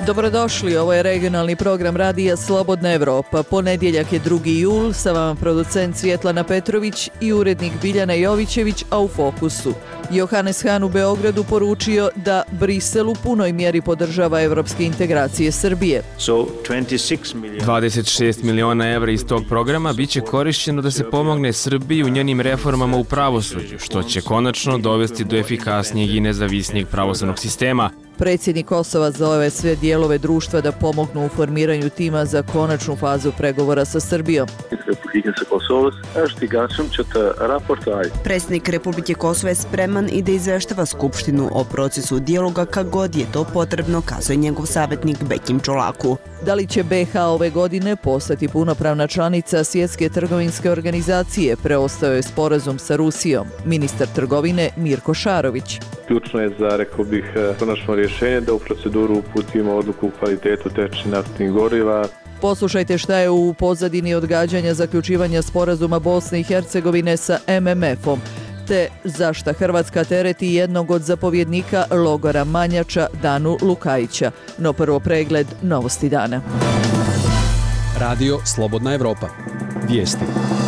Dobrodošli, ovo je regionalni program radija Slobodna Evropa. Ponedjeljak je 2. jul, sa vama producent Svjetlana Petrović i urednik Biljana Jovićević, a u fokusu. Johannes Hahn u Beogradu poručio da Brisel u punoj mjeri podržava evropske integracije Srbije. 26 miliona evra iz tog programa bit će korišćeno da se pomogne Srbiji u njenim reformama u pravosuđu, što će konačno dovesti do efikasnijeg i nezavisnijeg pravosudnog sistema. Predsjednik Kosova zove sve dijelove društva da pomognu u formiranju tima za konačnu fazu pregovora sa Srbijom. Predsjednik Republike Kosova je spreman i da izveštava Skupštinu o procesu dijaloga kad god je to potrebno, kazuje njegov savjetnik Bekim Čolaku. Da li će BiH ove godine postati punopravna članica Svjetske trgovinske organizacije, preostao je sporazum sa Rusijom. Ministar trgovine Mirko Šarović. Ključno je za, rekao bih, konačno rješenje da u proceduru uputimo odluku u kvalitetu tečnih naftnih goriva. Poslušajte šta je u pozadini odgađanja zaključivanja sporazuma Bosne i Hercegovine sa MMF-om, te zašta Hrvatska tereti jednog od zapovjednika logora Manjača, Danu Lukajića. No prvo pregled novosti dana. Radio Slobodna Evropa. Vijesti.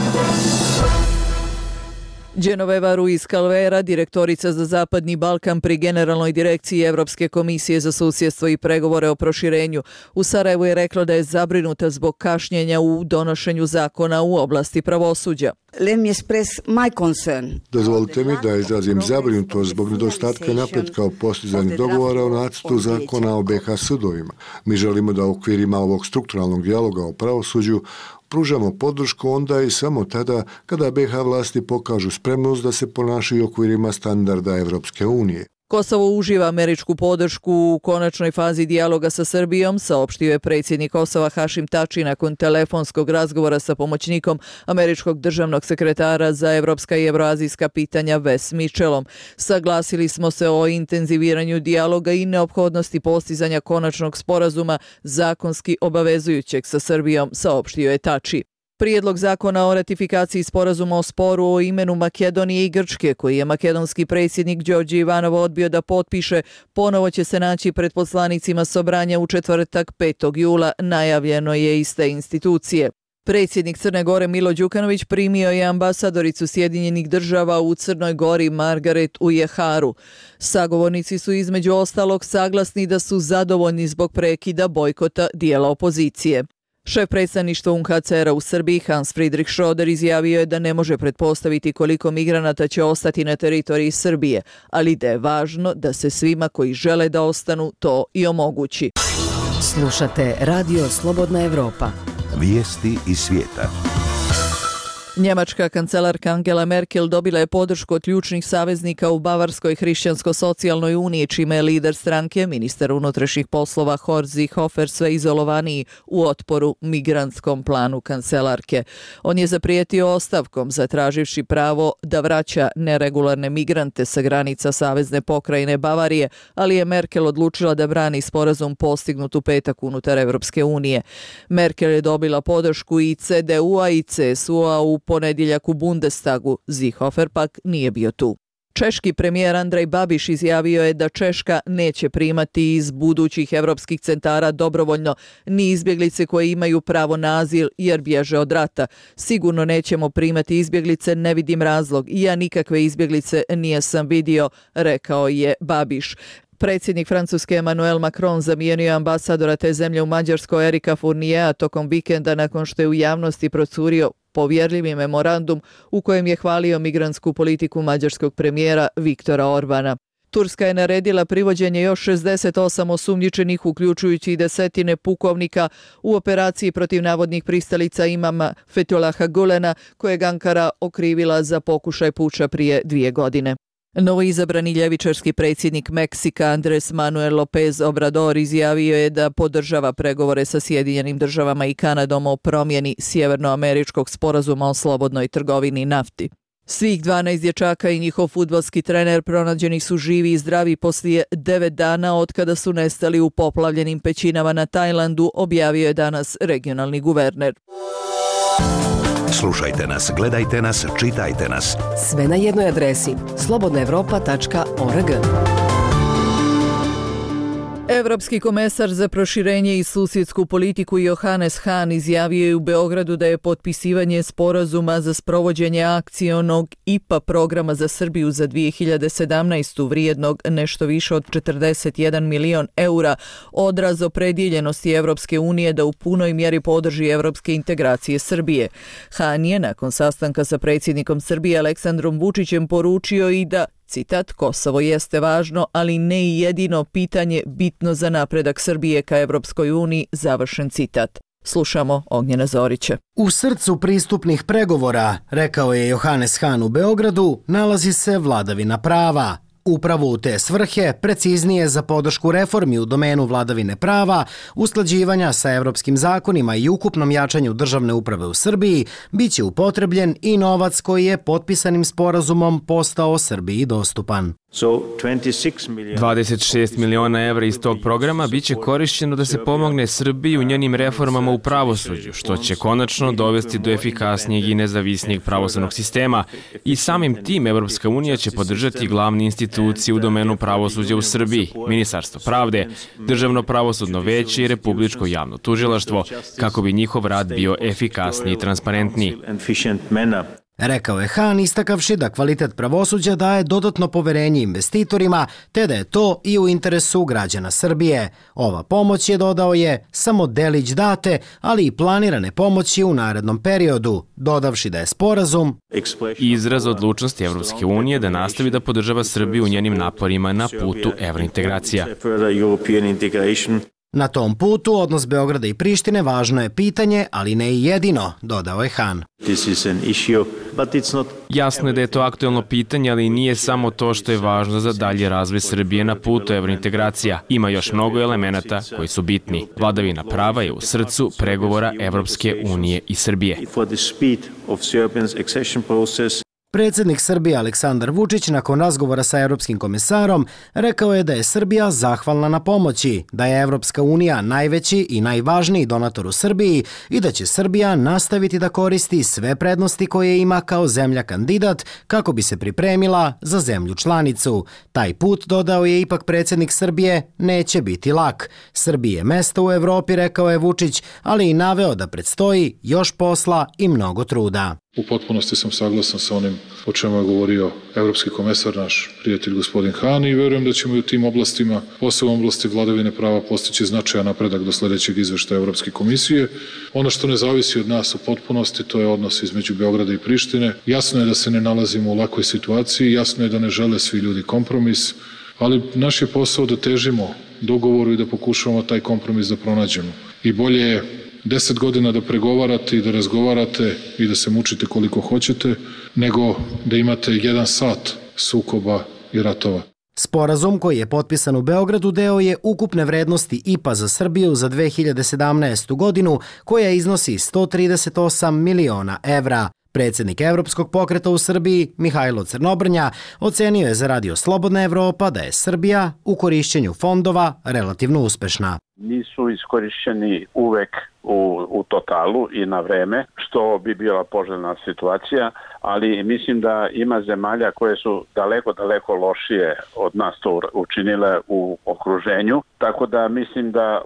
Genoveva Ruiz Calvera, direktorica za Zapadni Balkan pri Generalnoj direkciji Evropske komisije za susjedstvo i pregovore o proširenju, u Sarajevu je rekla da je zabrinuta zbog kašnjenja u donošenju zakona u oblasti pravosuđa. Dozvolite mi da izrazim zabrinutost zbog nedostatka napretka u postizanju dogovora o nacrtu zakona o BiH sudovima. Mi želimo da u okvirima ovog strukturalnog dijaloga o pravosuđu pružamo podršku onda i samo tada kada BiH vlasti pokažu spremnost da se ponašaju u okvirima standarda Evropske unije. Kosovo uživa američku podršku u konačnoj fazi dijaloga sa Srbijom, saopštio je predsjednik Kosova Hašim Tači nakon telefonskog razgovora sa pomoćnikom američkog državnog sekretara za evropska i evroazijska pitanja Wes Mitchellom. Saglasili smo se o intenziviranju dijaloga i neophodnosti postizanja konačnog sporazuma zakonski obavezujućeg sa Srbijom, saopštio je Tači. Prijedlog zakona o ratifikaciji sporazuma o sporu o imenu Makedonije i Grčke, koji je makedonski predsjednik Đorđe Ivanov odbio da potpiše, ponovo će se naći pred poslanicima Sobranja u četvrtak 5. jula, najavljeno je iz te institucije. Predsjednik Crne Gore Milo Đukanović primio je ambasadoricu Sjedinjenih država u Crnoj Gori Margaret Ujeharu. Sagovornici su između ostalog saglasni da su zadovoljni zbog prekida bojkota dijela opozicije. Šef predstavništva UNHCR-a u Srbiji Hans Friedrich Schröder izjavio je da ne može pretpostaviti koliko migranata će ostati na teritoriji Srbije, ali da je važno da se svima koji žele da ostanu to i omogući. Slušate Radio Slobodna Evropa. Vijesti iz svijeta. Njemačka kancelarka Angela Merkel dobila je podršku od ključnih saveznika u Bavarskoj hrišćansko-socijalnoj uniji, čime je lider stranke, ministar unutrašnjih poslova Horst Seehofer, sve izolovaniji u otporu migrantskom planu kancelarke. On je zaprijetio ostavkom, zatraživši pravo da vraća neregularne migrante sa granica savezne pokrajine Bavarije, ali je Merkel odlučila da brani sporazum postignut u petak unutar Evropske unije. Merkel je dobila podršku i CDU-a i CSU-a u ponedjeljak u Bundestagu, Seehofer pak nije bio tu. Češki premijer Andrej Babiš izjavio je da Češka neće primati iz budućih evropskih centara dobrovoljno ni izbjeglice koje imaju pravo na azil jer bježe od rata. Sigurno nećemo primati izbjeglice, ne vidim razlog. Ja nikakve izbjeglice nisam vidio, rekao je Babiš. Predsjednik Francuske Emmanuel Macron zamijenio ambasadora te zemlje u Mađarskoj Erika Fourniera tokom vikenda nakon što je u javnosti procurio povjerljivi memorandum u kojem je hvalio migrantsku politiku mađarskog premijera Viktora Orbana. Turska je naredila privođenje još 68 osumnjičenih, uključujući i desetine pukovnika u operaciji protiv navodnih pristalica imama Fethullaha Gulena, kojeg Ankara okrivila za pokušaj puča prije 2 godine. Novoizabrani ljevičarski predsjednik Meksika Andres Manuel López Obrador izjavio je da podržava pregovore sa Sjedinjenim državama i Kanadom o promjeni sjevernoameričkog sporazuma o slobodnoj trgovini nafti. Svih 12 dječaka i njihov fudbalski trener pronađeni su živi i zdravi poslije 9 dana od kada su nestali u poplavljenim pećinama na Tajlandu, objavio je danas regionalni guverner. Slušajte nas, gledajte nas, čitajte nas. Sve na jednoj adresi slobodnaevropa.org. Evropski komesar za proširenje i susjedsku politiku Johannes Hahn izjavio je u Beogradu da je potpisivanje sporazuma za sprovođenje akcionog IPA programa za Srbiju za 2017. vrijednog nešto više od 41 milion eura odraz opredjeljenosti Evropske unije da u punoj mjeri podrži evropske integracije Srbije. Hahn je nakon sastanka sa predsjednikom Srbije Aleksandrom Vučićem poručio i da, citat, Kosovo jeste važno, ali ne i jedino pitanje bitno za napredak Srbije ka Evropskoj uniji, završen citat. Slušamo Ognjena Zorića. U srcu pristupnih pregovora, rekao je Johannes Hahn u Beogradu, nalazi se vladavina prava. Upravo u te svrhe, preciznije za podršku reformi u domenu vladavine prava, usklađivanja sa evropskim zakonima i ukupnom jačanju državne uprave u Srbiji, bit će upotrebljen i novac koji je potpisanim sporazumom postao Srbiji dostupan. 26 miliona evra iz tog programa biće korišćeno da se pomogne Srbiji u njenim reformama u pravosuđu, što će konačno dovesti do efikasnijeg i nezavisnijeg pravosudnog sistema i samim tim Evropska unija će podržati glavne institucije u domenu pravosuđa u Srbiji, Ministarstvo pravde, Državno pravosudno veće i Republičko javno tužilaštvo, kako bi njihov rad bio efikasniji i transparentniji. Rekao je Hahn, istakavši da kvalitet pravosuđa daje dodatno poverenje investitorima, te da je to i u interesu građana Srbije. Ova pomoć je, dodao je, samo delić date, ali i planirane pomoći u narednom periodu, dodavši da je sporazum izraz odlučnosti Evropske unije da nastavi da podržava Srbiju u njenim naporima na putu evrointegracija. Na tom putu odnos Beograda i Prištine važno je pitanje, ali ne i jedino, dodao je Hahn. Jasno je da je to aktuelno pitanje, ali nije samo to što je važno za dalji razvoj Srbije na putu evrointegracija. Ima još mnogo elemenata koji su bitni. Vladavina prava je u srcu pregovora Evropske unije i Srbije. Predsjednik Srbije Aleksandar Vučić nakon razgovora sa Evropskim komesarom rekao je da je Srbija zahvalna na pomoći, da je Evropska unija najveći i najvažniji donator u Srbiji i da će Srbija nastaviti da koristi sve prednosti koje ima kao zemlja kandidat kako bi se pripremila za zemlju članicu. Taj put, dodao je ipak predsjednik Srbije, neće biti lak. Srbiji je mesto u Evropi, rekao je Vučić, ali i naveo da predstoji još posla i mnogo truda. U potpunosti sam saglasan sa onim o čemu je govorio evropski komesar, naš prijatelj gospodin Hahn, i verujem da ćemo i u tim oblastima, posebno oblasti vladavine prava, postići značajan napredak do sljedećeg izveštaja Evropske komisije. Ono što ne zavisi od nas u potpunosti, to je odnos između Beograda i Prištine. Jasno je da se ne nalazimo u lakoj situaciji, jasno je da ne žele svi ljudi kompromis, ali naš je posao da težimo dogovoru i da pokušavamo taj kompromis da pronađemo. I bolje je 10 godina da pregovarate i da razgovarate i da se mučite koliko hoćete, nego da imate 1 sat sukoba i ratova. Sporazum koji je potpisan u Beogradu deo je ukupne vrednosti IPA za Srbiju za 2017. godinu, koja iznosi 138 miliona evra. Predsjednik Evropskog pokreta u Srbiji, Mihajlo Crnobrnja, ocenio je za Radio Slobodna Evropa da je Srbija u korišćenju fondova relativno uspešna. Nisu iskorišćeni uvek u totalu i na vreme, što bi bila poželjna situacija, ali mislim da ima zemalja koje su daleko lošije od nas to učinile u okruženju, tako da mislim da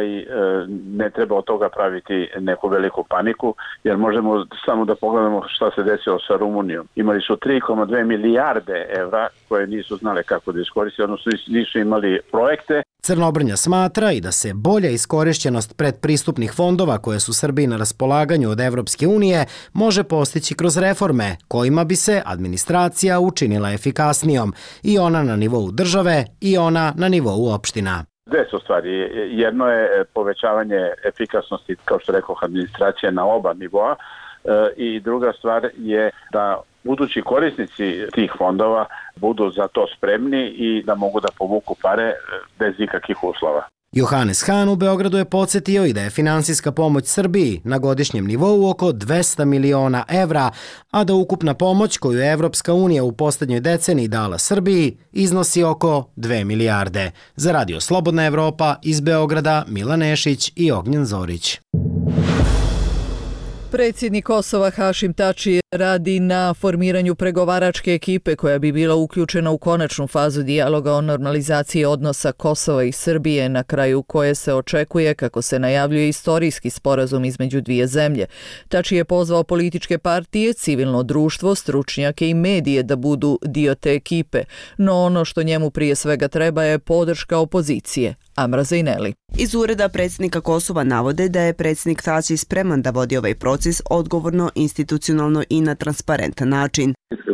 ne treba od toga praviti neku veliku paniku, jer možemo samo da pogledamo šta se desilo sa Rumunijom. Imali su 3,2 milijarde evra koje nisu znale kako da iskoriste, odnosno nisu imali projekte. Crnobrnja smatra i da se bolja iskorišćenost predpristupnih fondova koje su Srbiji na raspolaganju od Evropske unije može postići kroz reforme kojima bi se administracija učinila efikasnijom, i ona na nivou države i ona na nivou opština. Dve su stvari. Jedno je povećavanje efikasnosti, kao što rekao, administracije na oba nivoa, i druga stvar je da budući korisnici tih fondova budu za to spremni i da mogu da povuku pare bez ikakvih uslova. Johannes Hahn u Beogradu je podsjetio i da je finansijska pomoć Srbiji na godišnjem nivou oko 200 miliona evra, a da ukupna pomoć koju je Evropska unija u posljednjoj deceniji dala Srbiji iznosi oko 2 milijarde. Za Radio Slobodna Evropa iz Beograda, Milan Nešić i Ognjen Zorić. Predsjednik Kosova Hašim Tači radi na formiranju pregovaračke ekipe koja bi bila uključena u konačnu fazu dijaloga o normalizaciji odnosa Kosova i Srbije, na kraju koje se očekuje, kako se najavljuje, istorijski sporazum između dvije zemlje. Tači je pozvao političke partije, civilno društvo, stručnjake i medije da budu dio te ekipe, no ono što njemu prije svega treba je podrška opozicije. Amra Zejneli. Iz ureda predsjednika Kosova navode da je predsjednik Tači spreman da vodi ovaj proces odgovorno, institucionalno i na transparentan način.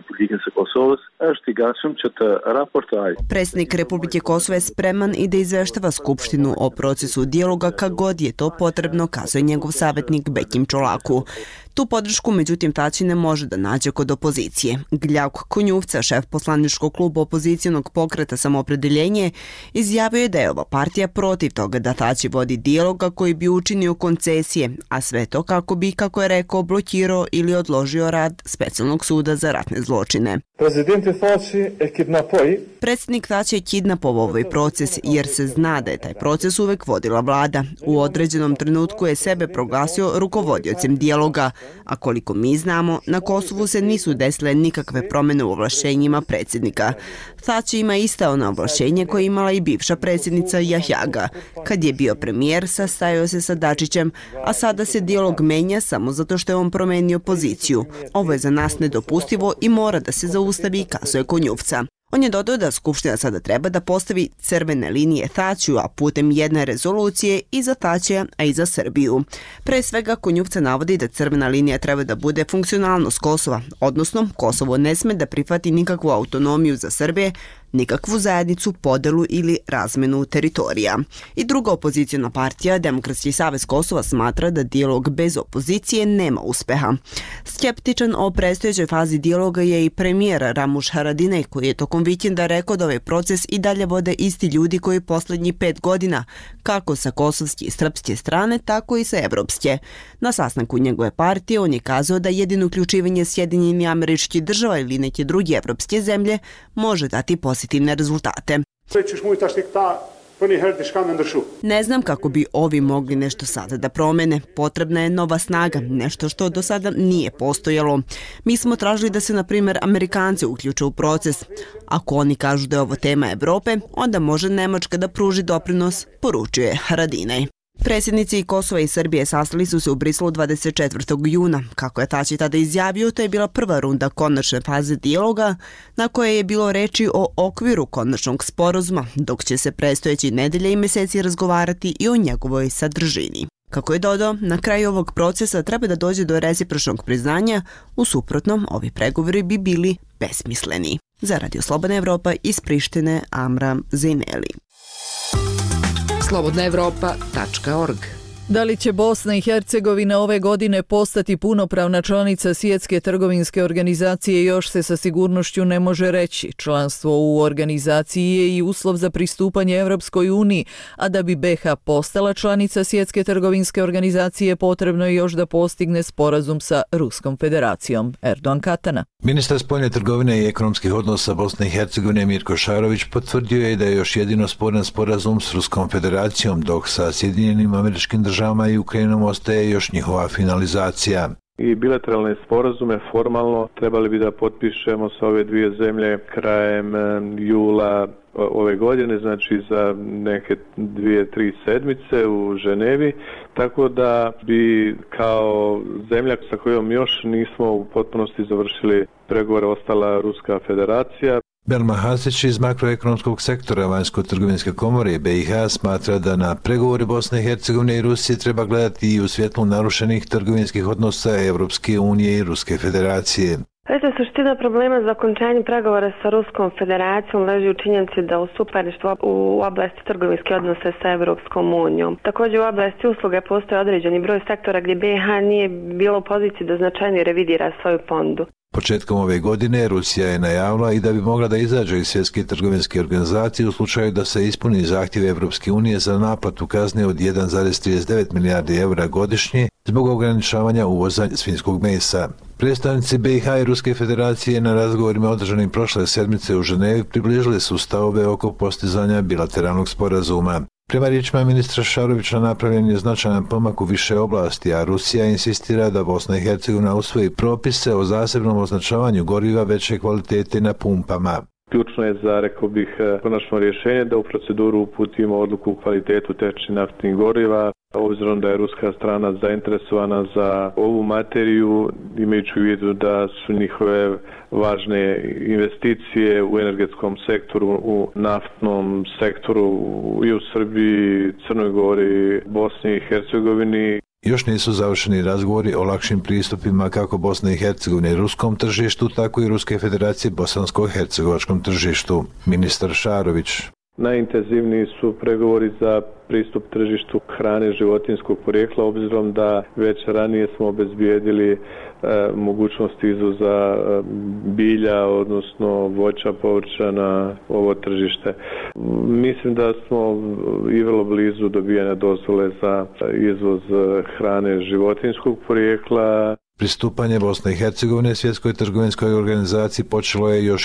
Predsjednik Republike Kosova je spreman i da izveštava Skupštinu o procesu dijaloga kad god je to potrebno, kazuje njegov savjetnik Bekim Čolaku. Tu podršku, međutim, Tači ne može da nađe kod opozicije. Gljauk Konjuvca, šef poslaničkog kluba opozicijonog pokreta Samoopredeljenje, izjavio je da je ova partija protiv toga da Tači vodi dijaloga koji bi učinio koncesije, a sve to kako bi, kako je rekao, blokirao ili odložio rad Specijalnog suda za ratne zločine. Predsjednik Tači je kidnapovao ovaj proces jer se zna da je taj proces uvek vodila vlada. U određenom trenutku je sebe proglasio rukovodiocem dijaloga, a koliko mi znamo, na Kosovu se nisu desile nikakve promjene u ovlašćenjima predsjednika. Tači ima ista ona ovlašćenje koje imala i bivša predsjednica Jahjaga. Kad je bio premijer, sastajao se sa Dačićem, a sada se dijalog menja samo zato što je on promenio poziciju. Ovo je za nas nedopustivo i mora da se zaustavi, kazuje Konjuvca. On je dodao da Skupština sada treba da postavi crvene linije Tačiju, a putem jedne rezolucije i za Tačija, a i za Srbiju. Pre svega, Konjuvca navodi da crvena linija treba da bude funkcionalnost Kosova, odnosno Kosovo ne sme da prihvati nikakvu autonomiju za Srbije, nikakvu zajednicu, podelu ili razmenu teritorija. I druga opozicijona partija, Demokratski savez Kosova, smatra da dijalog bez opozicije nema uspeha. Skeptičan o predstojećoj fazi dijaloga je i premijer Ramuš Haradinaj, koji je tokom vikenda rekao da ovaj proces i dalje vode isti ljudi koji poslednjih 5 godina, kako sa kosovske i srpske strane, tako i sa evropske. Na sastanku njegove partije on je kazao da jedino uključivanje Sjedinjenih Američkih Država ili neke druge evropske zemlje može dati pozitivne rezultate. Ne znam kako bi ovi mogli nešto sada da promene. Potrebna je nova snaga, nešto što do sada nije postojalo. Mi smo tražili da se, na primjer, Amerikanci uključe u proces. Ako oni kažu da je ovo tema Evrope, onda može Nemačka da pruži doprinos, poručuje Haradinaj. Predsjednici Kosova i Srbije sastali su se u Briselu 24. juna. Kako je Tači tada izjavio, to je bila prva runda konačne faze dijaloga, na koje je bilo reči o okviru konačnog sporazuma, dok će se predstojeći nedelje i meseci razgovarati i o njegovoj sadržini. Kako je dodao, na kraju ovog procesa treba da dođe do recipročnog priznanja, u suprotnom ovi pregovori bi bili besmisleni. Za Radio Slobodna Evropa iz Prištine, Amra Zejneli. slobodnaevropa.org. Da li će Bosna i Hercegovina ove godine postati punopravna članica Svjetske trgovinske organizacije još se sa sigurnošću ne može reći. Članstvo u organizaciji je i uslov za pristupanje Evropskoj uniji, a da bi BiH postala članica Svjetske trgovinske organizacije potrebno je još da postigne sporazum sa Ruskom federacijom. Erdogan Katana. Ministar spoljne trgovine i ekonomskih odnosa Bosne i Hercegovine Mirko Šarović potvrdio je da je još jedino sporan sporazum s Ruskom federacijom, dok sa Sjedinjenim Američkim Državama i Ukrajinom ostaje još njihova finalizacija. I bilateralne sporazume formalno trebali bi da potpišemo sa ove dvije zemlje krajem jula ove godine, znači za neke 2-3 sedmice u Ženevi, tako da bi kao zemlja sa kojom još nismo u potpunosti završili pregovore ostala Ruska federacija. Belma Hasić iz makroekonomskog sektora Vanjsko-trgovinske komore BiH smatra da na pregovore Bosne i Hercegovine i Rusije treba gledati i u svjetlu narušenih trgovinskih odnosa Evropske unije i Ruske federacije. Suština problema za okončanje pregovora sa Ruskom federacijom leži u činjenici da u suparništvu u oblasti trgovinske odnose sa Evropskom unijom. Također u oblasti usluge postoji određeni broj sektora gdje BiH nije bilo u poziciji da značajnije revidira svoju ponudu. Početkom ove godine Rusija je najavila i da bi mogla da izađe iz Svjetske trgovinske organizacije u slučaju da se ispuni zahtjev Evropske unije za naplatu kazne od 1,39 milijardi evra godišnje zbog ograničavanja uvoza svinjskog mesa. Predstavnici BiH i Ruske federacije na razgovorima održanim prošle sedmice u Ženevi približili su stavove oko postizanja bilateralnog sporazuma. Prema riječima ministra Šarovića napravljen je značajan pomak u više oblasti, a Rusija insistira da Bosna i Hercegovina usvoji propise o zasebnom označavanju goriva veće kvalitete na pumpama. Ključno je za, rekao bih, konačno rješenje da u proceduru uputimo odluku o kvalitetu tečnih naftnih goriva, obzirom da je ruska strana zainteresovana za ovu materiju, imajući u vidu da su njihove važne investicije u energetskom sektoru, u naftnom sektoru i u Srbiji, Crnoj Gori, Bosni i Hercegovini. Još nisu završeni razgovori o lakšim pristupima kako Bosne i Hercegovine ruskom tržištu, tako i Ruske federacije bosansko-hercegovačkom tržištu. Ministar Šarović. Najintenzivniji su pregovori za pristup tržištu hrane životinjskog porijekla, obzirom da već ranije smo obezbijedili mogućnost izvoza bilja, odnosno voća, povrća na ovo tržište. Mislim da smo i vrlo blizu dobijanja dozvole za izvoz hrane životinjskog porijekla. Pristupanje Bosne i Hercegovine Svjetskoj trgovinskoj organizaciji počelo je još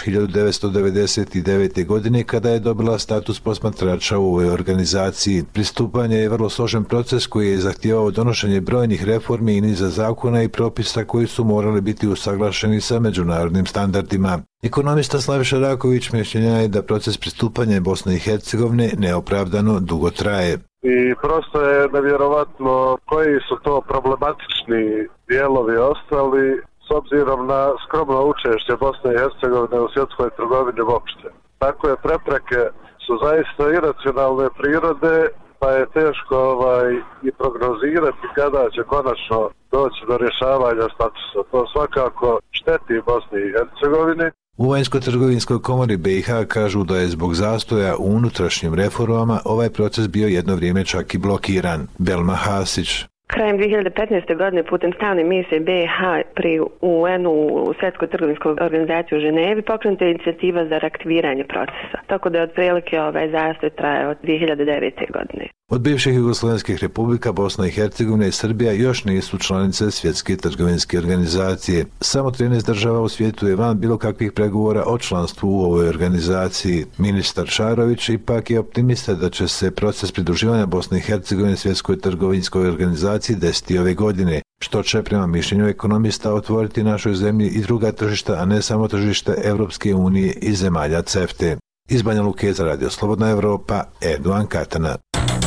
1999. godine kada je dobila status posmatrača u ovoj organizaciji. Pristupanje je vrlo složen proces koji je zahtijevao donošenje brojnih reformi i niza zakona i propisa koji su morali biti usaglašeni sa međunarodnim standardima. Ekonomista Slaviša Raković mišljenja je da proces pristupanja Bosne i Hercegovine neopravdano dugo traje. I prosto je nevjerovatno koji su to problematični dijelovi ostali s obzirom na skromno učešće Bosne i Hercegovine u svjetskoj trgovini uopšte. Takve prepreke su zaista iracionalne prirode, pa je teško i prognozirati kada će konačno doći do rješavanja statusa. To svakako šteti Bosni i Hercegovini. U Vanjsko-trgovinskoj komori BiH kažu da je zbog zastoja u unutrašnjim reformama ovaj proces bio jedno vrijeme čak i blokiran. Belma Hasić. Krajem 2015. godine putem stalne misije BiH pri UN-u u Svjetskoj trgovinskoj organizaciji u Ženevi pokrenuta je inicijativa za reaktiviranje procesa. Tako da je otprilike ovaj zastoj traje od 2009. godine. Od bivših jugoslavenskih republika Bosna i Hercegovina i Srbija još nisu članice Svjetske trgovinske organizacije. Samo 13 država u svijetu je van bilo kakvih pregovora o članstvu u ovoj organizaciji. Ministar Šarović ipak je optimista da će se proces pridruživanja Bosne i Hercegovine Svjetskoj trgovinskoj organizaciji desiti ove godine, što će prema mišljenju ekonomista otvoriti našoj zemlji i druga tržišta, a ne samo tržište Europske unije i zemalja CEFTA. Iz Banja Luke za Radio Slobodna Evropa, Eduan Katana.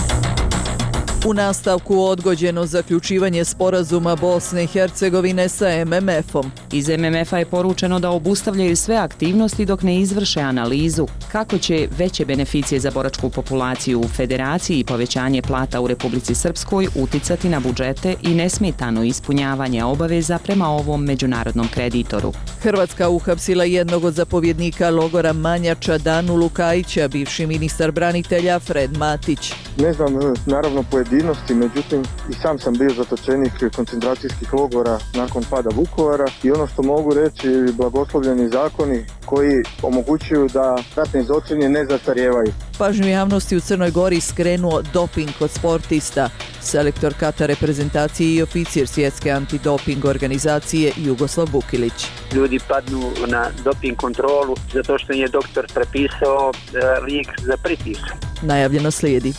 U nastavku odgođeno zaključivanje sporazuma Bosne i Hercegovine sa MMF-om. Iz MMF-a je poručeno da obustavljaju sve aktivnosti dok ne izvrše analizu kako će veće beneficije za boračku populaciju u Federaciji i povećanje plata u Republici Srpskoj uticati na budžete i nesmetano ispunjavanje obaveza prema ovom međunarodnom kreditoru. Hrvatska uhapsila jednog od zapovjednika logora Manjača, Danu Lukajića, bivši ministar branitelja Fred Matić. Ne znam, naravno pojedinosti, međutim i sam bio zatočenik koncentracijskih logora nakon pada Vukovara i ono što mogu reći, blagoslovljeni zakoni koji omogućuju da ratni zločini ne zastarijevaju. Pažnju javnosti u Crnoj Gori skrenuo doping kod sportista. Selektor Kata reprezentacije i oficir svjetske antidoping organizacije Jugoslav Bukilić. Ljudi padnu na doping kontrolu zato što je doktor prepisao lijek za pritisak. Najavljeno slijedi.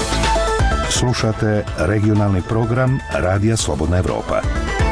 Slušate regionalni program Radija Slobodna Evropa.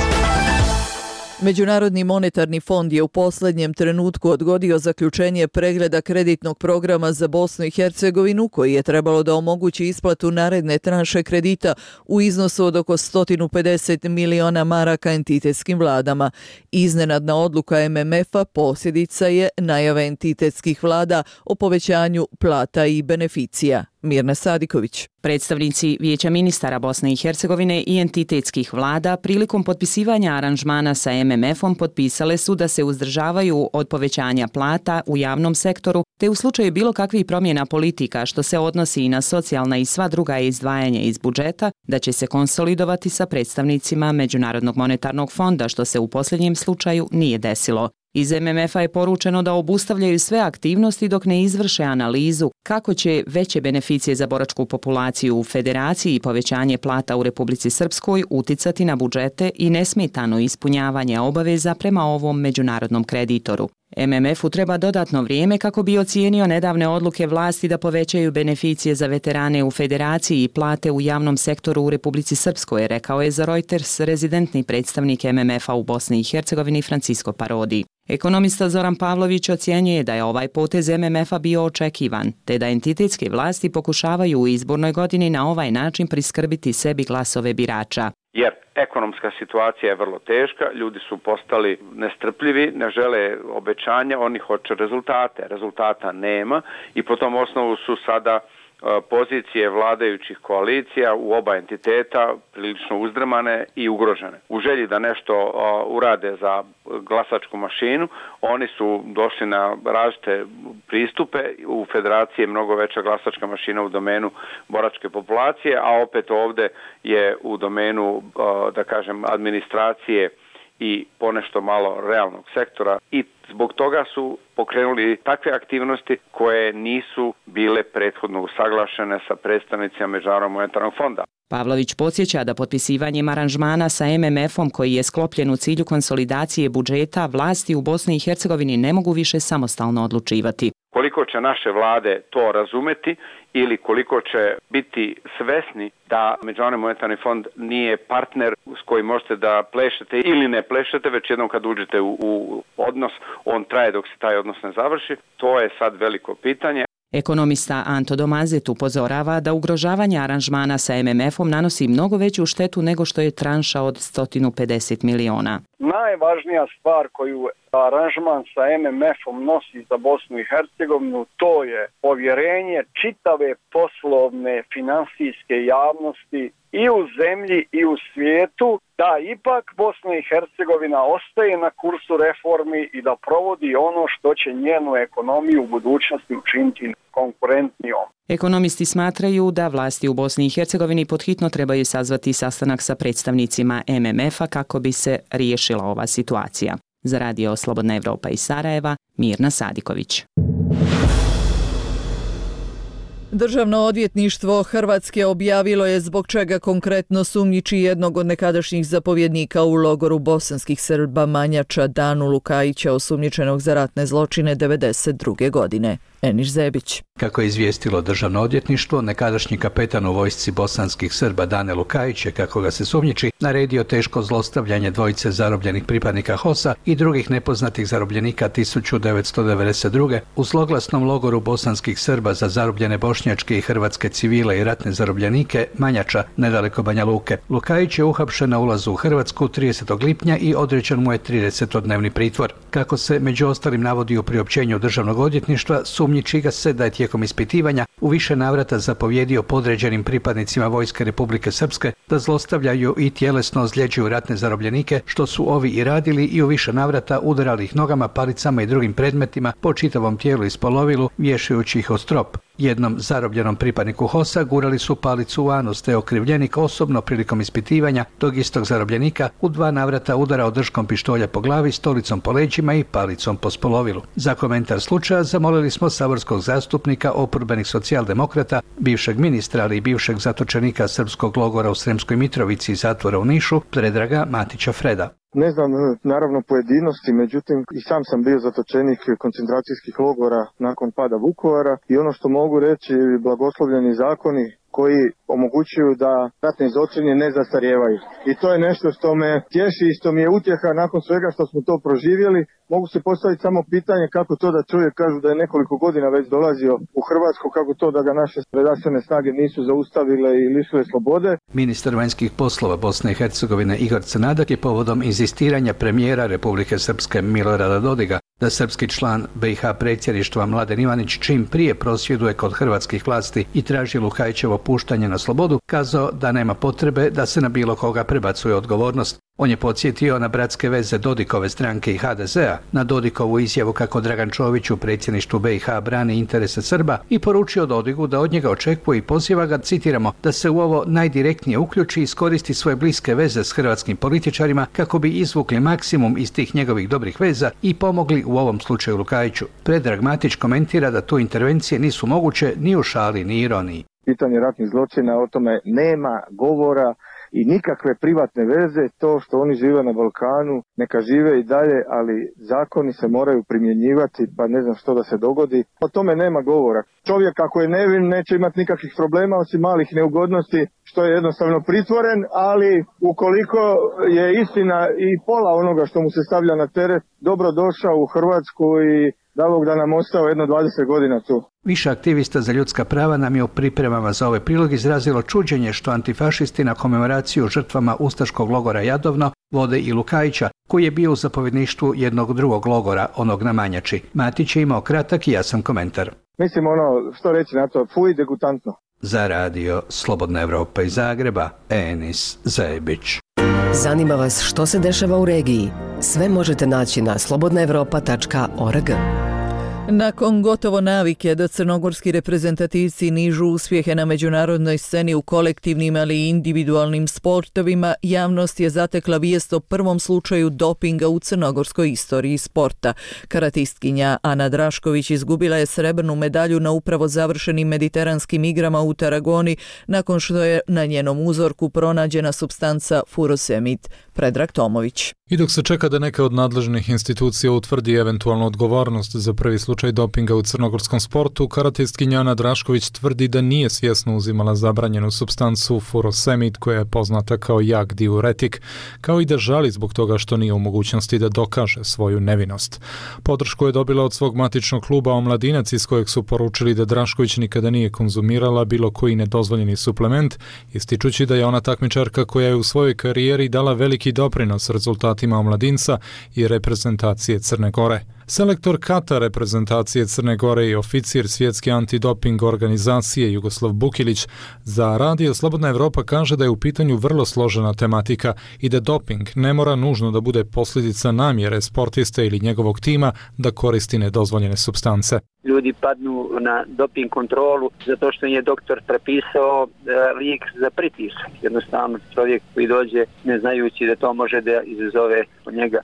Međunarodni monetarni fond je u posljednjem trenutku odgodio zaključenje pregleda kreditnog programa za Bosnu i Hercegovinu koji je trebalo da omogući isplatu naredne tranše kredita u iznosu od oko 150 miliona maraka entitetskim vladama. Iznenadna odluka MMF-a posljedica je najave entitetskih vlada o povećanju plata i beneficija. Mirna Sadiković. Predstavnici Vijeća ministara Bosne i Hercegovine i entitetskih vlada prilikom potpisivanja aranžmana sa MMF-om potpisale su da se uzdržavaju od povećanja plata u javnom sektoru, te u slučaju bilo kakvih promjena politika što se odnosi i na socijalna i sva druga izdvajanja iz budžeta, da će se konsolidovati sa predstavnicima Međunarodnog monetarnog fonda, što se u posljednjem slučaju nije desilo. Iz MMF-a je poručeno da obustavljaju sve aktivnosti dok ne izvrše analizu kako će veće beneficije za boračku populaciju u Federaciji i povećanje plata u Republici Srpskoj uticati na budžete i nesmetano ispunjavanje obaveza prema ovom međunarodnom kreditoru. MMF-u treba dodatno vrijeme kako bi ocijenio nedavne odluke vlasti da povećaju beneficije za veterane u Federaciji i plate u javnom sektoru u Republici Srpskoj, rekao je za Reuters rezidentni predstavnik MMF-a u Bosni i Hercegovini Francisco Parodi. Ekonomista Zoran Pavlović ocjenjuje da je ovaj potez MMF-a bio očekivan, te da entitetske vlasti pokušavaju u izbornoj godini na ovaj način priskrbiti sebi glasove birača. Jer ekonomska situacija je vrlo teška, ljudi su postali nestrpljivi, ne žele obećanja, oni hoće rezultate. Rezultata nema i po tom osnovu su sada pozicije vladajućih koalicija u oba entiteta prilično uzdrmane i ugrožene. U želji da nešto urade za glasačku mašinu, oni su došli na različite pristupe. U Federaciji je mnogo veća glasačka mašina u domenu boračke populacije, a opet ovdje je u domenu, da kažem, administracije i ponešto malo realnog sektora i zbog toga su pokrenuli takve aktivnosti koje nisu bile prethodno usaglašene sa predstavnicima Međunarodnog monetarnog fonda. Pavlović podsjeća da potpisivanjem aranžmana sa MMF-om koji je sklopljen u cilju konsolidacije budžeta, vlasti u Bosni i Hercegovini ne mogu više samostalno odlučivati. Koliko će naše vlade to razumeti ili koliko će biti svesni da Međunarodni monetarni fond nije partner s kojim možete da plešete ili ne plešete, već jednom kad uđete u odnos, on traje dok se taj odnos ne završi, to je sad veliko pitanje. Ekonomista Anto Domazet upozorava da ugrožavanje aranžmana sa MMF-om nanosi mnogo veću štetu nego što je tranša od 150 miliona. Najvažnija stvar koju aranžman sa MMF-om nosi za Bosnu i Hercegovinu, to je povjerenje čitave poslovne finansijske javnosti i u zemlji i u svijetu da ipak Bosna i Hercegovina ostaje na kursu reformi i da provodi ono što će njenu ekonomiju u budućnosti učiniti konkurentnijom. Ekonomisti smatraju da vlasti u Bosni i Hercegovini podhitno trebaju sazvati sastanak sa predstavnicima MMF-a kako bi se riješila ova situacija. Za Radio Slobodna Evropa iz Sarajeva, Mirna Sadiković. Državno odvjetništvo Hrvatske objavilo je zbog čega konkretno sumnjiči jednog od nekadašnjih zapovjednika u logoru bosanskih Srba Manjača Danu Lukajića, osumnjičenog za ratne zločine 1992. godine. Eniš Zebić. Kako je izvijestilo Državno odvjetništvo, nekadašnji kapetan u vojsci bosanskih Srba Dane Lukajić je, kako ga se sumnjiči, naredio teško zlostavljanje dvojice zarobljenih pripadnika HOS-a i drugih nepoznatih zarobljenika 1992. u zloglasnom logoru bosanskih Srba za zarobljene bošnjačke i hrvatske civile i ratne zarobljenike Manjača, nedaleko Banja Luke. Lukajić je uhapšen na ulazu u Hrvatsku 30. lipnja i određen mu je 30-dnevni pritvor. Kako se među ostalim navodi u priopćenju Državnog odvjetništva, sumnjiči ga se da je tijekom ispitivanja u više navrata zapovjedio podređenim pripadnicima Vojske Republike Srpske da zlostavljaju i tjelesno ozljeđuju ratne zarobljenike, što su ovi i radili, i u više navrata udarali ih nogama, palicama i drugim predmetima po čitavom tijelu i spolovilu, vješajući ih o strop. Jednom zarobljenom pripadniku HOS-a gurali su palicu u anus, te okrivljenik osobno prilikom ispitivanja tog istog zarobljenika u 2 navrata udarao držkom pištolja po glavi, stolicom po leđima i palicom po spolovilu. Za komentar slučaja zamolili smo saborskog zastupnika oporbenih socijaldemokrata, bivšeg ministra, ali i bivšeg zatočenika srpskog logora u Sremskoj Mitrovici i zatvora u Nišu, Predraga Matića Freda. Ne znam, naravno pojedinosti, međutim i sam sam bio zatočenik koncentracijskih logora nakon pada Vukovara i ono što mogu reći, blagoslovljeni zakoni koji omogućuju da ratni zločini ne zastarijevaju. I to je nešto što me tješi i što mi je utjeha nakon svega što smo to proživjeli. Mogu se postaviti samo pitanje kako to da čovjek, kažu da je nekoliko godina već dolazio u Hrvatsku, kako to da ga naše redarstvene snage nisu zaustavile i lišile slobode. Ministar vanjskih poslova Bosne i Hercegovine Igor Crnadak je povodom inzistiranja premijera Republike Srpske Milorada Dodiga da srpski član BiH predsjedništva Mladen Ivanić čim prije prosvjeduje kod hrvatskih vlasti i traži Lukajićevo puštanje na slobodu, kazao da nema potrebe da se na bilo koga prebacuje odgovornost. On je podsjetio na bratske veze Dodikove stranke i HDZ-a, na Dodikovu izjavu kako Dragan Čović u predsjedništvu BiH brani interese Srba i poručio Dodigu da od njega očekuje i poziva ga, citiramo, da se u ovo najdirektnije uključi i iskoristi svoje bliske veze s hrvatskim političarima kako bi izvukli maksimum iz tih njegovih dobrih veza i pomogli u ovom slučaju Lukajiću. Predrag Matić komentira da tu intervencije nisu moguće ni u šali ni ironiji. Pitanje ratnih zločina, o tome nema govora. i nikakve privatne veze. To što oni žive na Balkanu, neka žive i dalje, ali zakoni se moraju primjenjivati, pa ne znam što da se dogodi. O tome nema govora. Čovjek ako je nevin neće imati nikakvih problema osim malih neugodnosti što je jednostavno pritvoren, ali ukoliko je istina i pola onoga što mu se stavlja na teret, dobro došao u Hrvatsku i da Bog da nam ostao jedno 20 godina tu. Više aktivista za ljudska prava nam je u pripremama za ovaj prilog izrazilo čuđenje što antifašisti na komemoraciju žrtvama ustaškog logora Jadovno vode i Lukajića, koji je bio u zapovjedništvu jednog drugog logora, onog na Manjači. Matić je imao kratak i jasan komentar. Mislim što reći na to, fuj, degutantno. Za radio Slobodna Evropa iz Zagreba, Enis Zebić. Zanima vas što se dešava u regiji? Sve možete naći na slobodnaevropa.org. Nakon gotovo navike da crnogorski reprezentativci nižu uspjehe na međunarodnoj sceni u kolektivnim ali i individualnim sportovima, javnost je zatekla vijest o prvom slučaju dopinga u crnogorskoj istoriji sporta. Karatistkinja Ana Drašković izgubila je srebrnu medalju na upravo završenim mediteranskim igrama u Tarragoni nakon što je na njenom uzorku pronađena supstanca furosemid. Predrag Tomović. I dok se čeka da neka od nadležnih institucija utvrdi eventualnu odgovornost za prvi slučaj dopinga u crnogorskom sportu, karatistkinja Ana Drašković tvrdi da nije svjesno uzimala zabranjenu supstancu furosemid koja je poznata kao jak diuretik, kao i da žali zbog toga što nije u mogućnosti da dokaže svoju nevinost. Podršku je dobila od svog matičnog kluba Omladinac iz kojeg su poručili da Drašković nikada nije konzumirala bilo koji nedozvoljeni suplement, ističući da je ona takmičarka koja je u svojoj karijeri dala veliki doprinos rezultatima Omladinca i reprezentacije Crne Gore. Selektor kata reprezentacije Crne Gore i oficir svjetske antidoping organizacije Jugoslav Bukilić za radio Slobodna Evropa kaže da je u pitanju vrlo složena tematika i da doping ne mora nužno da bude posljedica namjere sportiste ili njegovog tima da koristi nedozvoljene supstance. Ljudi padnu na doping kontrolu zato što je doktor prepisao lijek za pritisak. Jednostavno čovjek koji dođe ne znajući da to može da izazove od njega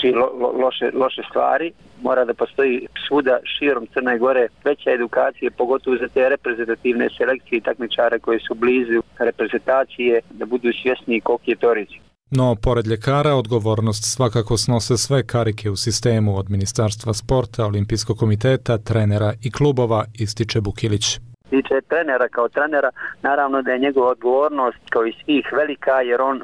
loše stvari. Mora da postoji svuda širom Crne Gore veća edukacija, pogotovo za te reprezentativne selekcije i takmičare koji su blizu reprezentacije, da budu svjesni koliki je to rizik. No, pored ljekara, odgovornost svakako snose sve karike u sistemu od Ministarstva sporta, Olimpijskog komiteta, trenera i klubova, ističe Bukilić. Tiče trenera kao trenera, naravno da je njegova odgovornost kao i svih velika, jer on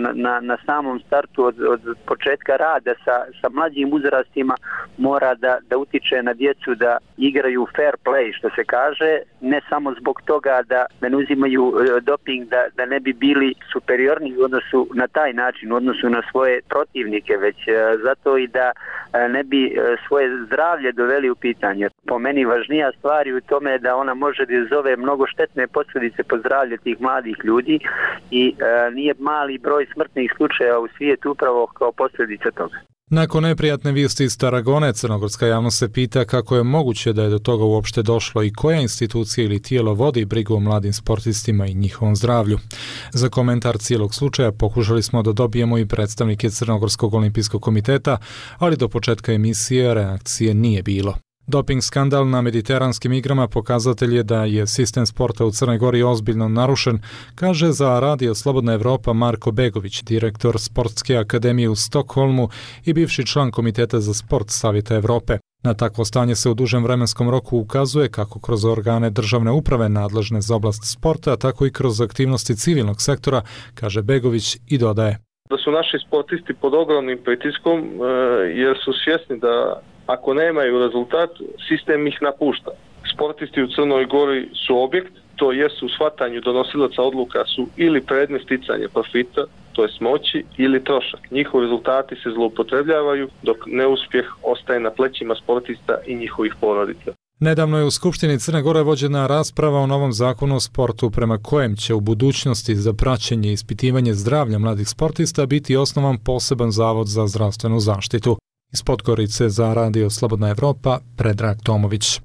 na samom startu od početka rada sa mlađim uzrastima mora da utiče na djecu da igraju fair play, što se kaže, ne samo zbog toga da ne uzimaju doping, da ne bi bili superiorni u odnosu na taj način, u odnosu na svoje protivnike, već zato i da ne bi svoje zdravlje doveli u pitanje. Po meni važnija stvar je u tome da ona može da izazove mnogo štetne posljedice po zdravlje tih mladih ljudi i nije mali broj smrtnih slučajeva u svijetu upravo kao posljedica toga. Nakon neprijatne vijesti iz Tarragone, crnogorska javnost se pita kako je moguće da je do toga uopšte došlo i koja institucija ili tijelo vodi brigu o mladim sportistima i njihovom zdravlju. Za komentar cijelog slučaja pokušali smo da dobijemo i predstavnike Crnogorskog olimpijskog komiteta, ali do početka emisije reakcije nije bilo. Doping skandal na mediteranskim igrama pokazatelj je da je sistem sporta u Crnoj Gori ozbiljno narušen, kaže za radio Slobodna Evropa Marko Begović, direktor Sportske akademije u Stokholmu i bivši član Komiteta za sport Savjeta Evrope. Na takvo stanje se u dužem vremenskom roku ukazuje kako kroz organe državne uprave nadležne za oblast sporta, tako i kroz aktivnosti civilnog sektora, kaže Begović i dodaje. Da su naši sportisti pod ogromnim pritiskom jer su svjesni da ako nemaju rezultat, sistem ih napušta. Sportisti u Crnoj Gori su objekt, to jesu u shvatanju donosilaca odluka su ili predmet sticanja profita, to je moći, ili trošak. Njihovi rezultati se zloupotrebljavaju, dok neuspjeh ostaje na plećima sportista i njihovih porodica. Nedavno je u Skupštini Crne Gore vođena rasprava o novom zakonu o sportu prema kojem će u budućnosti za praćenje i ispitivanje zdravlja mladih sportista biti osnovan poseban zavod za zdravstvenu zaštitu. Iz Podgorice za radio Slobodna Evropa, Predrag Tomović.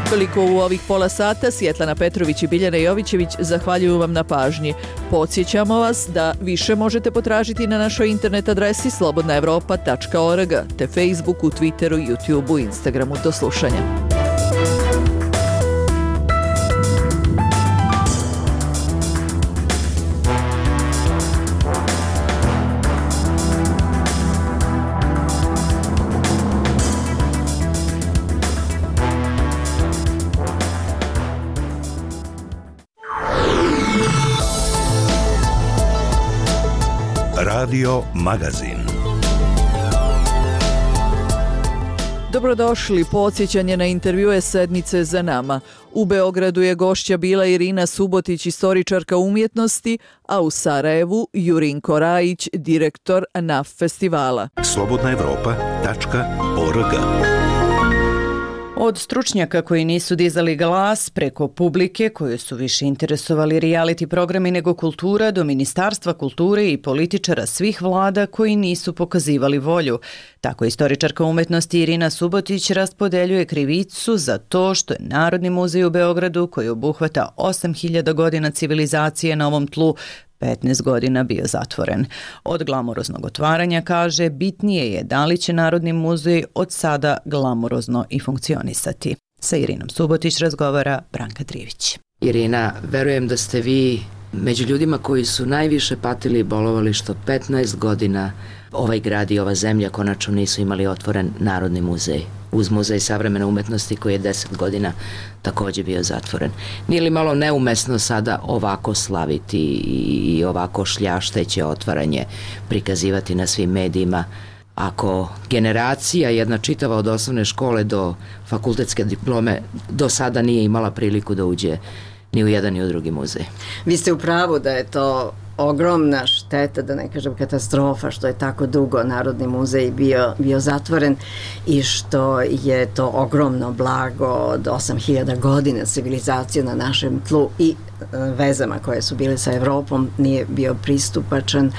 Toliko u ovih pola sata. Sjetlana Petrović i Biljana Jovićević zahvaljuju vam na pažnji. Podsjećamo vas da više možete potražiti na našoj internet adresi slobodnaevropa.org te Facebooku, Twitteru, YouTubeu, Instagramu. Do slušanja. Radio Magazin. Dobrodošli, podsjećanje na intervjue sedmice za nama. U Beogradu je gošća bila Irina Subotić, istoričarka umjetnosti, a u Sarajevu Jurinko Rajić, direktor NAF festivala. slobodnaevropa.org. Od stručnjaka koji nisu dizali glas, preko publike koju su više interesovali reality programi nego kultura, do Ministarstva kulture i političara svih vlada koji nisu pokazivali volju. Tako istoričarka umjetnosti Irina Subotić raspodeljuje krivicu za to što je Narodni muzej u Beogradu, koji obuhvata 8000 godina civilizacije na ovom tlu, 15 godina bio zatvoren. Od glamuroznog otvaranja, kaže, bitnije je da li će Narodni muzej od sada glamurozno i funkcionisati. Sa Irinom Subotić razgovara Branka Trivić. Irina, verujem da ste vi među ljudima koji su najviše patili i bolovali što 15 godina ovaj grad i ova zemlja konačno nisu imali otvoren Narodni muzej. Uz Muzej savremene umetnosti koji je 10 godina također bio zatvoren. Nije li malo neumesno sada ovako slaviti i ovako šljašteće otvaranje prikazivati na svim medijima, ako generacija jedna čitava od osnovne škole do fakultetske diplome do sada nije imala priliku da uđe ni u jedan ni u drugi muzej? Vi ste u pravu da je to ogromna šteta, da ne kažem katastrofa, što je tako dugo Narodni muzej bio zatvoren i što je to ogromno blago od 8000 godina civilizacije na našem tlu i vezama koje su bile sa Evropom nije bio pristupačan,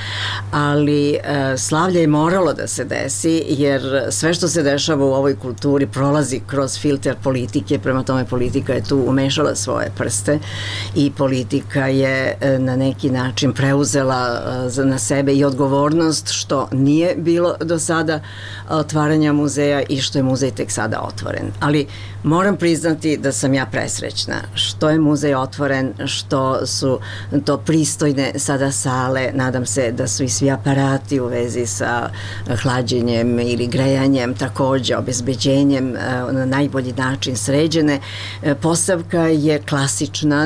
ali slavlje je moralo da se desi, jer sve što se dešava u ovoj kulturi prolazi kroz filter politike, prema tome politika je tu umešala svoje prste i politika je na neki način preuzela na sebe i odgovornost što nije bilo do sada otvaranja muzeja i što je muzej tek sada otvoren. Ali moram priznati da sam ja presrećna što je muzej otvoren, što su to pristojne sada sale, nadam se da su i svi aparati u vezi sa hlađenjem ili grejanjem, također obezbeđenjem na najbolji način sređene. Postavka je klasična,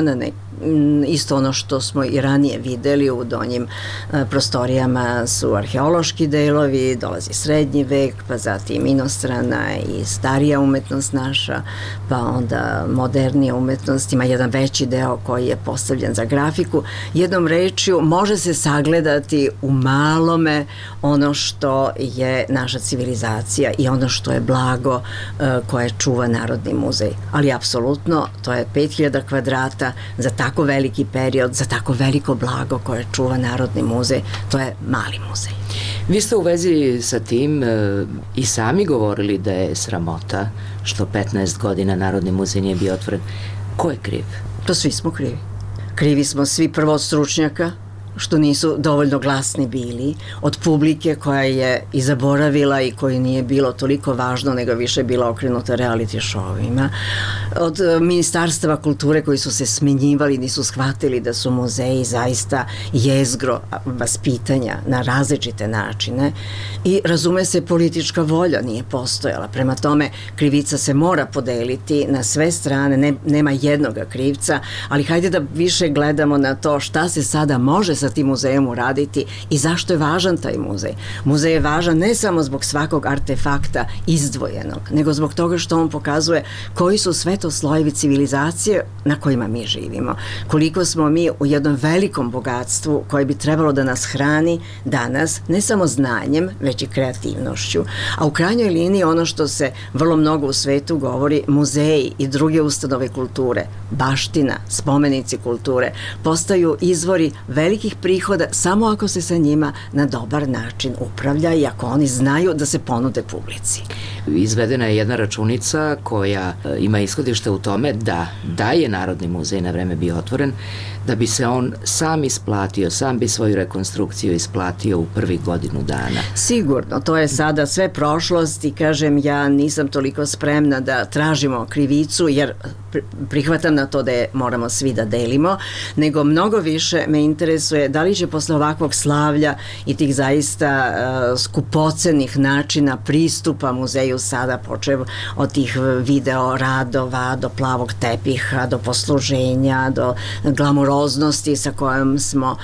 isto ono što smo i ranije videli u donjim prostorijama su arheološki delovi, dolazi srednji vek, pa zatim inostrana i starija umetnost naša, pa onda modernija umetnost, ima jedan veći deo koji je postavljen za grafiku. Jednom rečju može se sagledati u malome ono što je naša civilizacija i ono što je blago koje čuva Narodni muzej. Ali apsolutno to je 5000 kvadrata za tako veliki period, za tako veliko blago koje čuva Narodni muzej, to je mali muzej. Vi ste u vezi sa tim i sami govorili da je sramota što 15 godina Narodni muzej nije bio otvoren. Ko je kriv? To svi smo krivi. Krivi smo svi, prvo od stručnjaka, što nisu dovoljno glasni bili, od publike koja je i zaboravila i koji nije bilo toliko važno, nego više bila okrenuta reality šovima, od Ministarstva kulture koji su se smenjivali, nisu shvatili da su muzeji zaista jezgro vaspitanja na različite načine i razume se politička volja nije postojala. Prema tome, krivica se mora podeliti na sve strane, nema jednoga krivca, ali hajde da više gledamo na to šta se sada može sa tim muzejom uraditi i zašto je važan taj muzej. Muzej je važan ne samo zbog svakog artefakta izdvojenog, nego zbog toga što on pokazuje koji su sve to slojevi civilizacije na kojima mi živimo. Koliko smo mi u jednom velikom bogatstvu koje bi trebalo da nas hrani danas, ne samo znanjem, već i kreativnošću. A u krajnjoj liniji ono što se vrlo mnogo u svetu govori, muzeji i druge ustanove kulture, baština, spomenici kulture, postaju izvori velikih tih prihoda samo ako se sa njima na dobar način upravlja i ako oni znaju da se ponude publici. Izvedena je jedna računica koja ima ishodište u tome da je Narodni muzej na vreme bio otvoren, da bi se on sam isplatio, sam bi svoju rekonstrukciju isplatio u prvih godinu dana. Sigurno, to je sada sve prošlost i kažem, ja nisam toliko spremna da tražimo krivicu, jer prihvatam na to da je moramo svi da delimo, nego mnogo više me interesuje da li će posle ovakvog slavlja i tih zaista skupocenih načina pristupa muzeju sada, počev od tih video radova, do plavog tepiha, do posluženja, do glamuroznosti sa kojom smo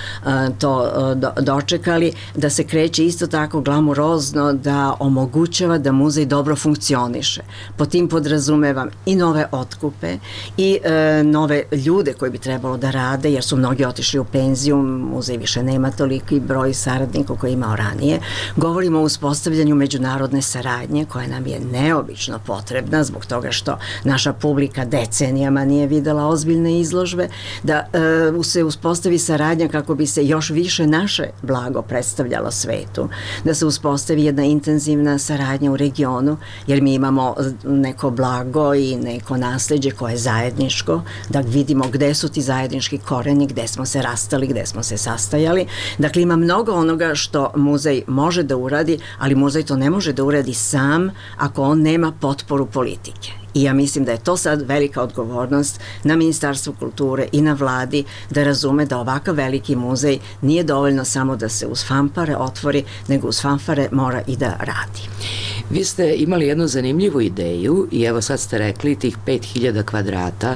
to dočekali, da se kreće isto tako glamurozno, da omogućava da muzej dobro funkcioniše. Po tim podrazumevam i nove otkupe i nove ljude koji bi trebalo da rade, jer su mnogi otišli u penziju, muzej više nema toliki broj saradnika koji je imao ranije. Govorimo o uspostavljanju međunarodne saradnje koja nam je neobično potrebna zbog toga što naša publika decenijama nije videla ozbiljne izložbe, da se uspostavi saradnja kako bi se još više naše blago predstavljalo svetu, da se uspostavi jedna intenzivna saradnja u regionu, jer mi imamo neko blago i neko nasleđe koje je zajedničko, da vidimo gde su ti zajednički koreni, gde smo se rastali, gde smo se sastajali. Dakle, ima mnogo onoga što muzej može da uradi, ali muzej to ne može da uradi sam ako on nema potporu politike. I ja mislim da je to sad velika odgovornost na Ministarstvu kulture i na vladi da razume da ovakav veliki muzej nije dovoljno samo da se uz fanfare otvori, nego uz fanfare mora i da radi. Vi ste imali jednu zanimljivu ideju i evo sad ste rekli tih 5000 kvadrata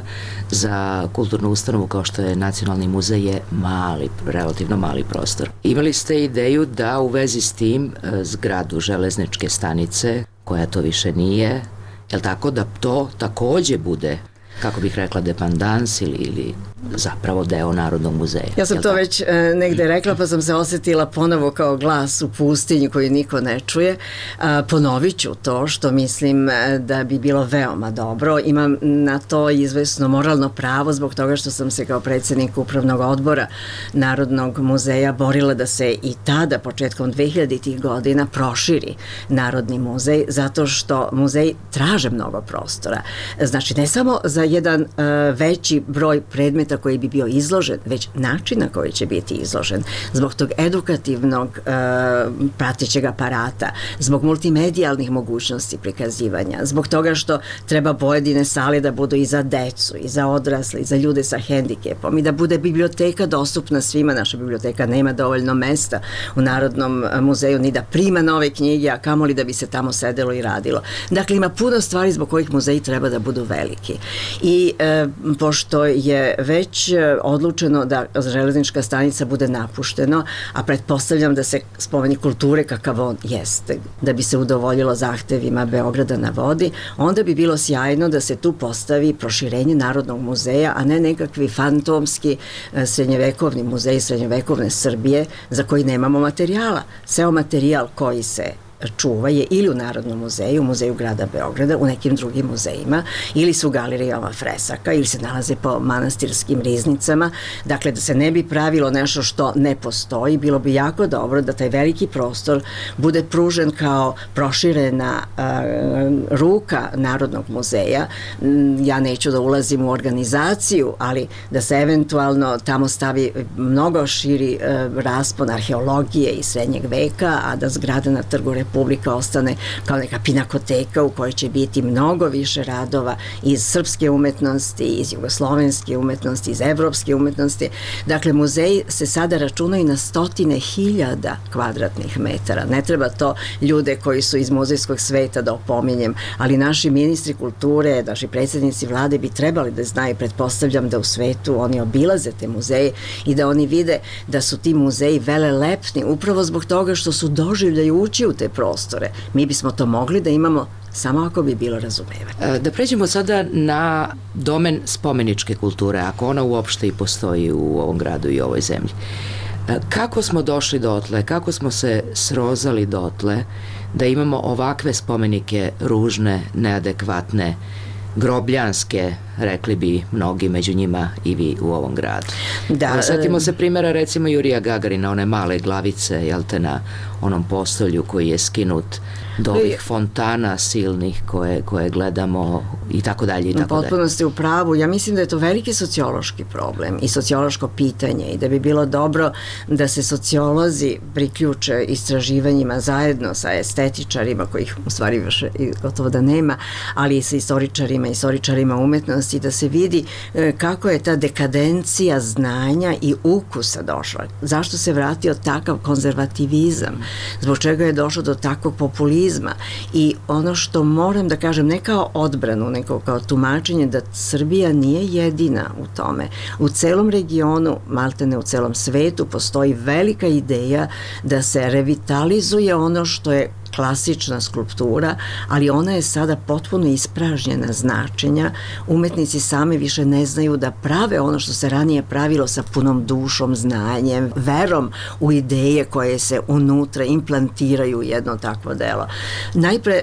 za kulturnu ustanovu kao što je Nacionalni muzej je mali, relativno mali prostor. Imali ste ideju da u vezi s tim zgradu železničke stanice, koja to više nije, je li tako, da to takođe bude, kako bih rekla, dependans ili zapravo deo Narodnog muzeja. Ja sam to već negde rekla, pa sam se osjetila ponovo kao glas u pustinji koji niko ne čuje. Ponovit ću to što mislim da bi bilo veoma dobro. Imam na to izvesno moralno pravo zbog toga što sam se kao predsjednik upravnog odbora Narodnog muzeja borila da se i tada, početkom 2000-ih godina, proširi Narodni muzej, zato što muzej traže mnogo prostora. Znači, ne samo za jedan veći broj predmeta koji bi bio izložen, već način na koji će biti izložen. Zbog tog edukativnog pratećeg aparata, zbog multimedijalnih mogućnosti prikazivanja, zbog toga što treba pojedine sale da budu i za decu, i za odrasle, i za ljude sa hendikepom, i da bude biblioteka dostupna svima. Naša biblioteka nema dovoljno mesta u Narodnom muzeju ni da prima nove knjige, a kamoli da bi se tamo sedelo i radilo. Dakle, ima puno stvari zbog kojih muzeji treba da budu veliki. I pošto je već odlučeno da železnička stanica bude napušteno, a pretpostavljam da se spomenik kulture kakav on jeste, da bi se udovoljilo zahtevima Beograda na vodi, onda bi bilo sjajno da se tu postavi proširenje Narodnog muzeja, a ne nekakvi fantomski srednjevekovni muzej srednjevekovne Srbije za koji nemamo materijala. Ceo materijal koji se čuva je ili u Narodnom muzeju, u Muzeju grada Beograda, u nekim drugim muzejima, ili su galerijama fresaka, ili se nalaze po manastirskim riznicama. Dakle, da se ne bi pravilo nešto što ne postoji, bilo bi jako dobro da taj veliki prostor bude pružen kao proširena ruka Narodnog muzeja. Ja neću da ulazim u organizaciju, ali da se eventualno tamo stavi mnogo širi raspon arheologije i srednjeg veka, a da zgrada na Trgu Republika ostane kao neka pinakoteka u kojoj će biti mnogo više radova iz srpske umetnosti, iz jugoslovenske umetnosti, iz evropske umetnosti. Dakle, muzeji se sada računaju na 100.000 kvadratnih metara. Ne treba to ljude koji su iz muzejskog sveta da opominjem, ali naši ministri kulture, naši predsjednici vlade bi trebali da znaju, pretpostavljam da u svetu oni obilaze te muzeje i da oni vide da su ti muzeji velelepni upravo zbog toga što su doživljaju ući u te prostore. Mi bismo to mogli da imamo samo ako bi bilo razumevanje. Da pređemo sada na domen spomeničke kulture, ako ona uopšte i postoji u ovom gradu i ovoj zemlji. Kako smo došli dotle, kako smo se srozali dotle da imamo ovakve spomenike ružne, neadekvatne, grobljanske, rekli bi mnogi, među njima i vi u ovom gradu. Da, sjetimo se primjera recimo Jurija Gagarina, one male glavice, jel te, na onom postolju koji je skinut, do ovih fontana silnih koje gledamo i tako dalje i tako dalje. Potpuno ste u pravu. Ja mislim da je to veliki sociološki problem i sociološko pitanje i da bi bilo dobro da se sociolozi priključe istraživanjima zajedno sa estetičarima, kojih u stvari više gotovo da nema, ali i sa istoričarima umetnosti, da se vidi kako je ta dekadencija znanja i ukusa došla. Zašto se vratio takav konzervativizam? Zbog čega je došlo do takvog populizma? I ono što moram da kažem, ne kao odbranu, nego kao tumačenje, da Srbija nije jedina u tome. U celom regionu, maltene u celom svetu, postoji velika ideja da se revitalizuje ono što je klasična skulptura, ali ona je sada potpuno ispražnjena značenja. Umetnici sami više ne znaju da prave ono što se ranije pravilo sa punom dušom, znanjem, verom u ideje koje se unutra implantiraju u jedno takvo delo. Najpre,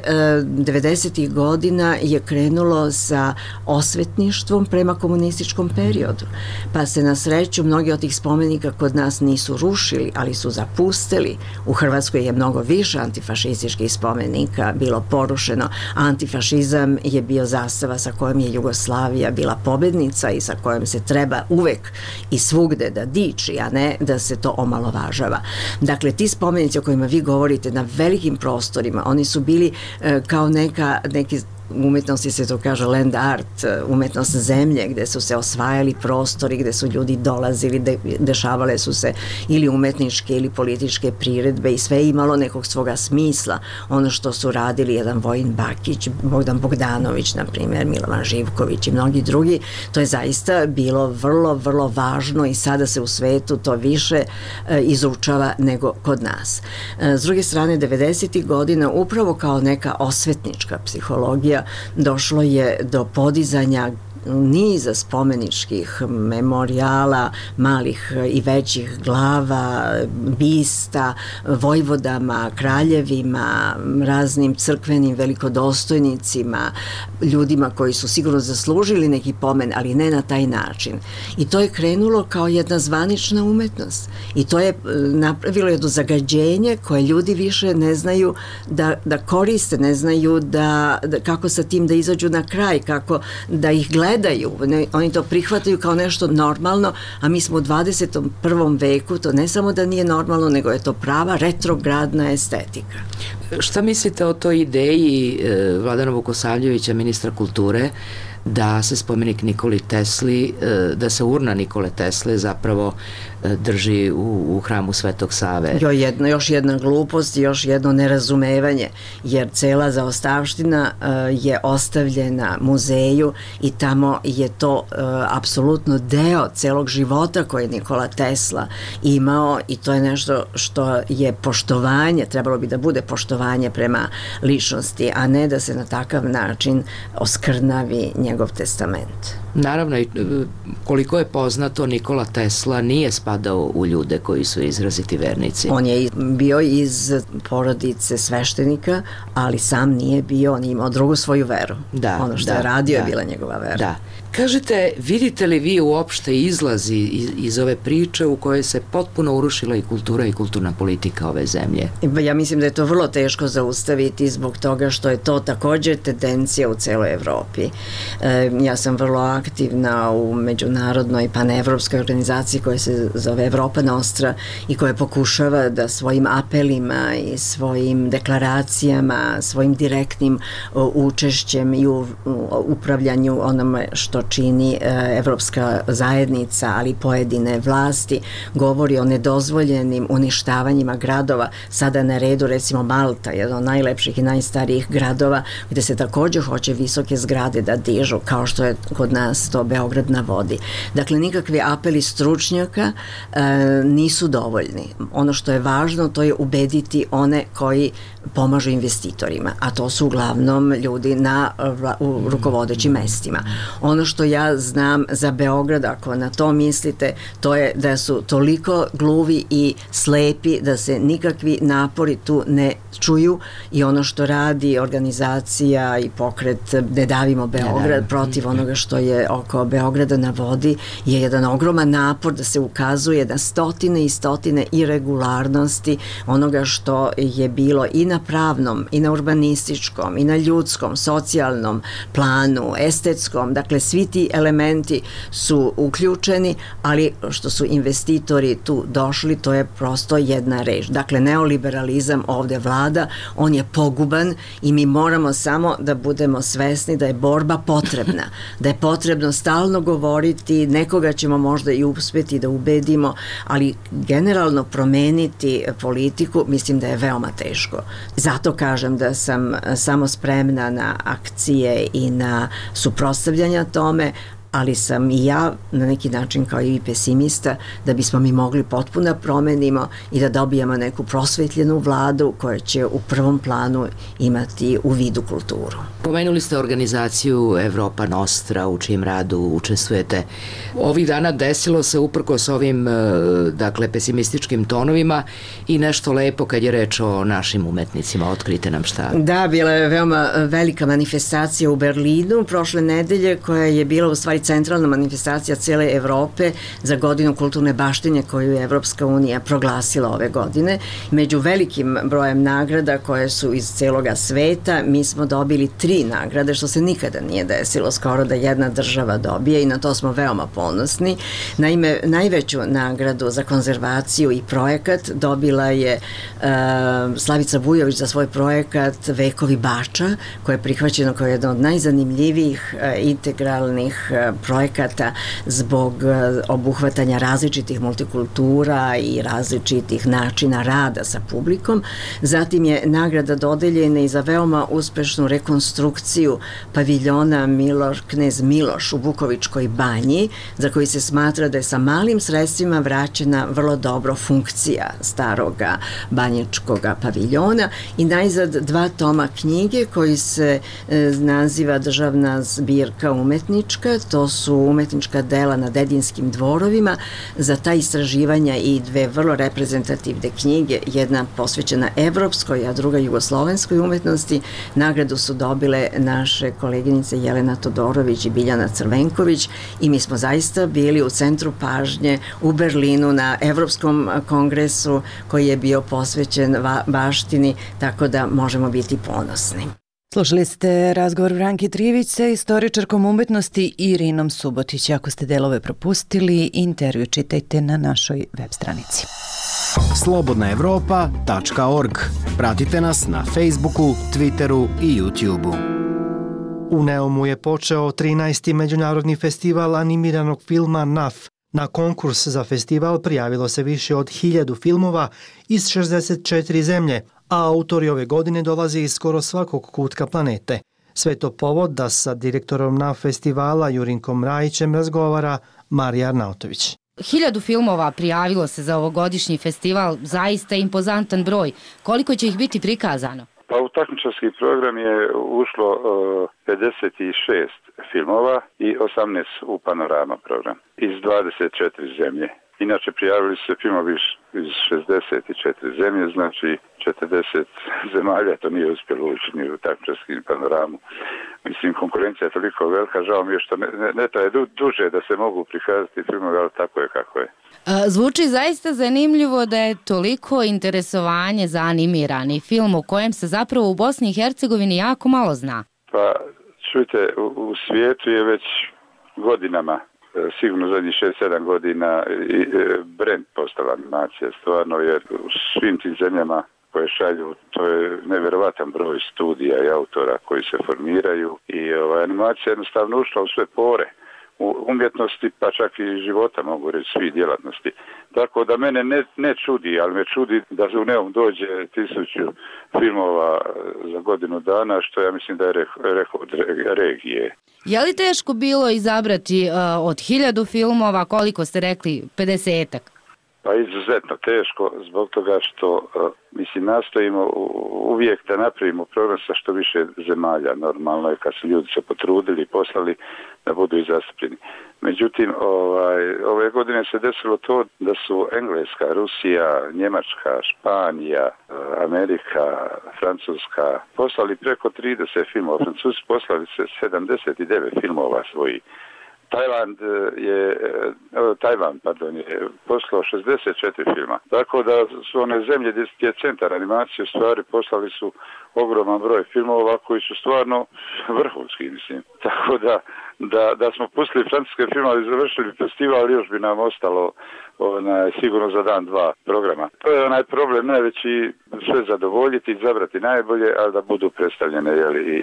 90. godina je krenulo sa osvetništvom prema komunističkom periodu, pa se na sreću mnogi od tih spomenika kod nas nisu rušili, ali su zapustili. U Hrvatskoj je mnogo više antifašističkih spomenika bilo porušeno. Antifašizam je bio zastava sa kojom je Jugoslavija bila pobednica i sa kojom se treba uvek i svugde da diči, a ne da se to omalovažava. Dakle, ti spomenici o kojima vi govorite na velikim prostorima, oni su bili kao neki umetnosti se to kaže land art, umetnost zemlje, gde su se osvajali prostori, gde su ljudi dolazili, dešavale su se ili umetničke ili političke priredbe i sve je imalo nekog svoga smisla. Ono što su radili jedan Vojin Bakić, Bogdan Bogdanović, na primjer, Milovan Živković i mnogi drugi, to je zaista bilo vrlo, vrlo važno i sada se u svetu to više izučava nego kod nas. S druge strane, 90. godina, upravo kao neka osvetnička psihologija, došlo je do podizanja niza spomeničkih memorijala, malih i većih glava, bista, vojvodama, kraljevima, raznim crkvenim velikodostojnicima, ljudima koji su sigurno zaslužili neki pomen, ali ne na taj način. I to je krenulo kao jedna zvanična umetnost. I to je napravilo jedno zagađenje koje ljudi više ne znaju da koriste, ne znaju kako sa tim da izađu na kraj, kako da ih gledaju. Oni to prihvataju kao nešto normalno, a mi smo u 21. veku, to ne samo da nije normalno, nego je to prava retrogradna estetika. Šta mislite o toj ideji Vladana Vukosavljevića, ministra kulture, da se spomenik Nikoli Tesli, da se urna Nikole Tesle zapravo drži u hramu Svetog Save? Još jedna glupost i još jedno nerazumevanje, jer cela zaostavština je ostavljena muzeju i tamo je to apsolutno deo celog života koje je Nikola Tesla imao i to je nešto što je poštovanje, trebalo bi da bude poštovanje prema ličnosti, a ne da se na takav način oskrnavi njegov testament. Naravno, koliko je poznato, Nikola Tesla nije spadao u ljude koji su izraziti vernici. On je bio iz porodice sveštenika, ali sam nije bio, on je imao drugu svoju veru. Ono što je radio je bila njegova vera. Da. Kažete, vidite li vi uopšte izlazi iz ove priče u kojoj se potpuno urušila i kultura i kulturna politika ove zemlje? Ja mislim da je to vrlo teško zaustaviti zbog toga što je to također tendencija u celoj Evropi. Ja sam vrlo aktivna u međunarodnoj panevropskoj organizaciji koja se zove Evropa Nostra i koja pokušava da svojim apelima i svojim deklaracijama, svojim direktnim učešćem i upravljanju onome što čini Evropska zajednica, ali pojedine vlasti, govori o nedozvoljenim uništavanjima gradova. Sada na redu recimo Malta, jedan od najlepših i najstarijih gradova, gde se također hoće visoke zgrade da dižu, kao što je kod nas to Beograd na vodi. Dakle, nikakvi apeli stručnjaka nisu dovoljni. Ono što je važno, to je ubediti one koji pomažu investitorima, a to su uglavnom ljudi u rukovodećim mestima. Ono što ja znam za Beograd, ako na to mislite, to je da su toliko gluvi i slepi da se nikakvi napori tu ne čuju i ono što radi organizacija i pokret Ne davimo Beograd, protiv onoga što je oko Beograda na vodi je jedan ogroman napor da se ukazuje na stotine i stotine irregularnosti onoga što je bilo i na pravnom, i na urbanističkom, i na ljudskom, socijalnom planu, estetskom, dakle svi ti elementi su uključeni, ali što su investitori tu došli, to je prosto jedna reč. Dakle, neoliberalizam ovde vlada, on je poguban i mi moramo samo da budemo svesni da je borba potrebna, da je potrebno stalno govoriti, nekoga ćemo možda i uspeti da ubedimo, ali generalno promeniti politiku mislim da je veoma teško. Zato kažem da sam samo spremna na akcije i na suprotstavljanja tome, ali sam i ja na neki način kao i pesimista da bismo mi mogli potpuno da promenimo i da dobijemo neku prosvetljenu vladu koja će u prvom planu imati u vidu kulturu. Pomenuli ste organizaciju Evropa Nostra u čijem radu učestvujete. Ovih dana desilo se uprkos ovim dakle pesimističkim tonovima i nešto lepo kad je reč o našim umetnicima. Otkrite nam šta. Da, bila je veoma velika manifestacija u Berlinu prošle nedelje koja je bila u stvari centralna manifestacija cele Evrope za godinu kulturne baštine koju je Evropska unija proglasila ove godine. Među velikim brojem nagrada koje su iz celoga sveta mi smo dobili 3 nagrade, što se nikada nije desilo skoro da jedna država dobije i na to smo veoma ponosni. Naime, najveću nagradu za konzervaciju i projekat dobila je Slavica Vujović za svoj projekat Vekovi Bača, koje je prihvaćeno kao jedno od najzanimljivijih integralnih projekata zbog obuhvatanja različitih multikultura i različitih načina rada sa publikom. Zatim je nagrada dodeljena i za veoma uspešnu rekonstrukciju paviljona Knez Miloš u Bukovičkoj banji, za koji se smatra da je sa malim sredstvima vraćena vrlo dobro funkcija staroga banjičkoga paviljona i najzad 2 toma knjige koji se naziva Državna zbirka umetnička, to su umetnička dela na Dedinskim dvorovima. Za ta istraživanja i 2 vrlo reprezentativne knjige, jedna posvećena evropskoj, a druga jugoslovenskoj umetnosti. Nagradu su dobile naše koleginice Jelena Todorović i Biljana Crvenković i mi smo zaista bili u centru pažnje u Berlinu na Evropskom kongresu koji je bio posvećen baštini, tako da možemo biti ponosni. Slušali ste razgovor Branki Trijević sa istoričarkom umetnosti Irinom Subotić. Ako ste delove propustili, intervju čitajte na našoj web stranici. slobodnaevropa.org. Pratite nas na Facebooku, Twitteru i YouTubeu. U Neumu je počeo 13. međunarodni festival animiranog filma NAF. Na konkurs za festival prijavilo se više od 1000 filmova iz 64 zemlje, a autori ove godine dolaze iz skoro svakog kutka planete. Sve to povod da sa direktorom NAF festivala Jurinkom Rajićem razgovara Marija Arnautović. 1000 filmova prijavilo se za ovogodišnji festival, zaista impozantan broj. Koliko će ih biti prikazano? Pa u takmičarski program je ušlo 56 filmova i 18 u panorama program iz 24 zemlje. Inače prijavili se filmovi iz 64 zemlje, znači 40 zemalja to nije uspjelo ući ni u takmičarski panoramu. Mislim, konkurencija je toliko velika, žao mi je što ne traje duže da se mogu prikazati filmovi, ali tako je kako je. Zvuči zaista zanimljivo da je toliko interesovanje za animirani film o kojem se zapravo u Bosni i Hercegovini jako malo zna. Pa, čujte, u svijetu je već godinama, sigurno zadnjih 6-7 godina brend postala animacija, stvarno, jer u svim tim zemljama koje šalju, to je nevjerovatan broj studija i autora koji se formiraju i animacija jednostavno ušla u sve pore umjetnosti, pa čak i života, mogu reći, svih djelatnosti. Tako da mene ne čudi, ali me čudi da u Neum dođe 1000 filmova za godinu dana, što ja mislim da je rekord regije. Je li teško bilo izabrati od 1000 filmova, koliko ste rekli, 50-ak? Pa izuzetno teško zbog toga što nastojimo uvijek da napravimo program sa što više zemalja. Normalno je kad su ljudi se potrudili i poslali da budu i zastupljeni. Međutim, ove godine se desilo to da su Engleska, Rusija, Njemačka, Španija, Amerika, Francuska poslali preko 30 filmova. Francuzi poslali se 79 filmova svojih. Tajvan je poslao 64 filma. Tako da su one zemlje gdje je centar animacije stvari poslali su ogroman broj filmova koji su stvarno vrhunski, mislim. Tako da smo pustili francuske filmove i završili festival, još bi nam ostalo sigurno za dan, dva programa. To je onaj problem najveći, sve zadovoljiti, izabrati najbolje, ali da budu predstavljene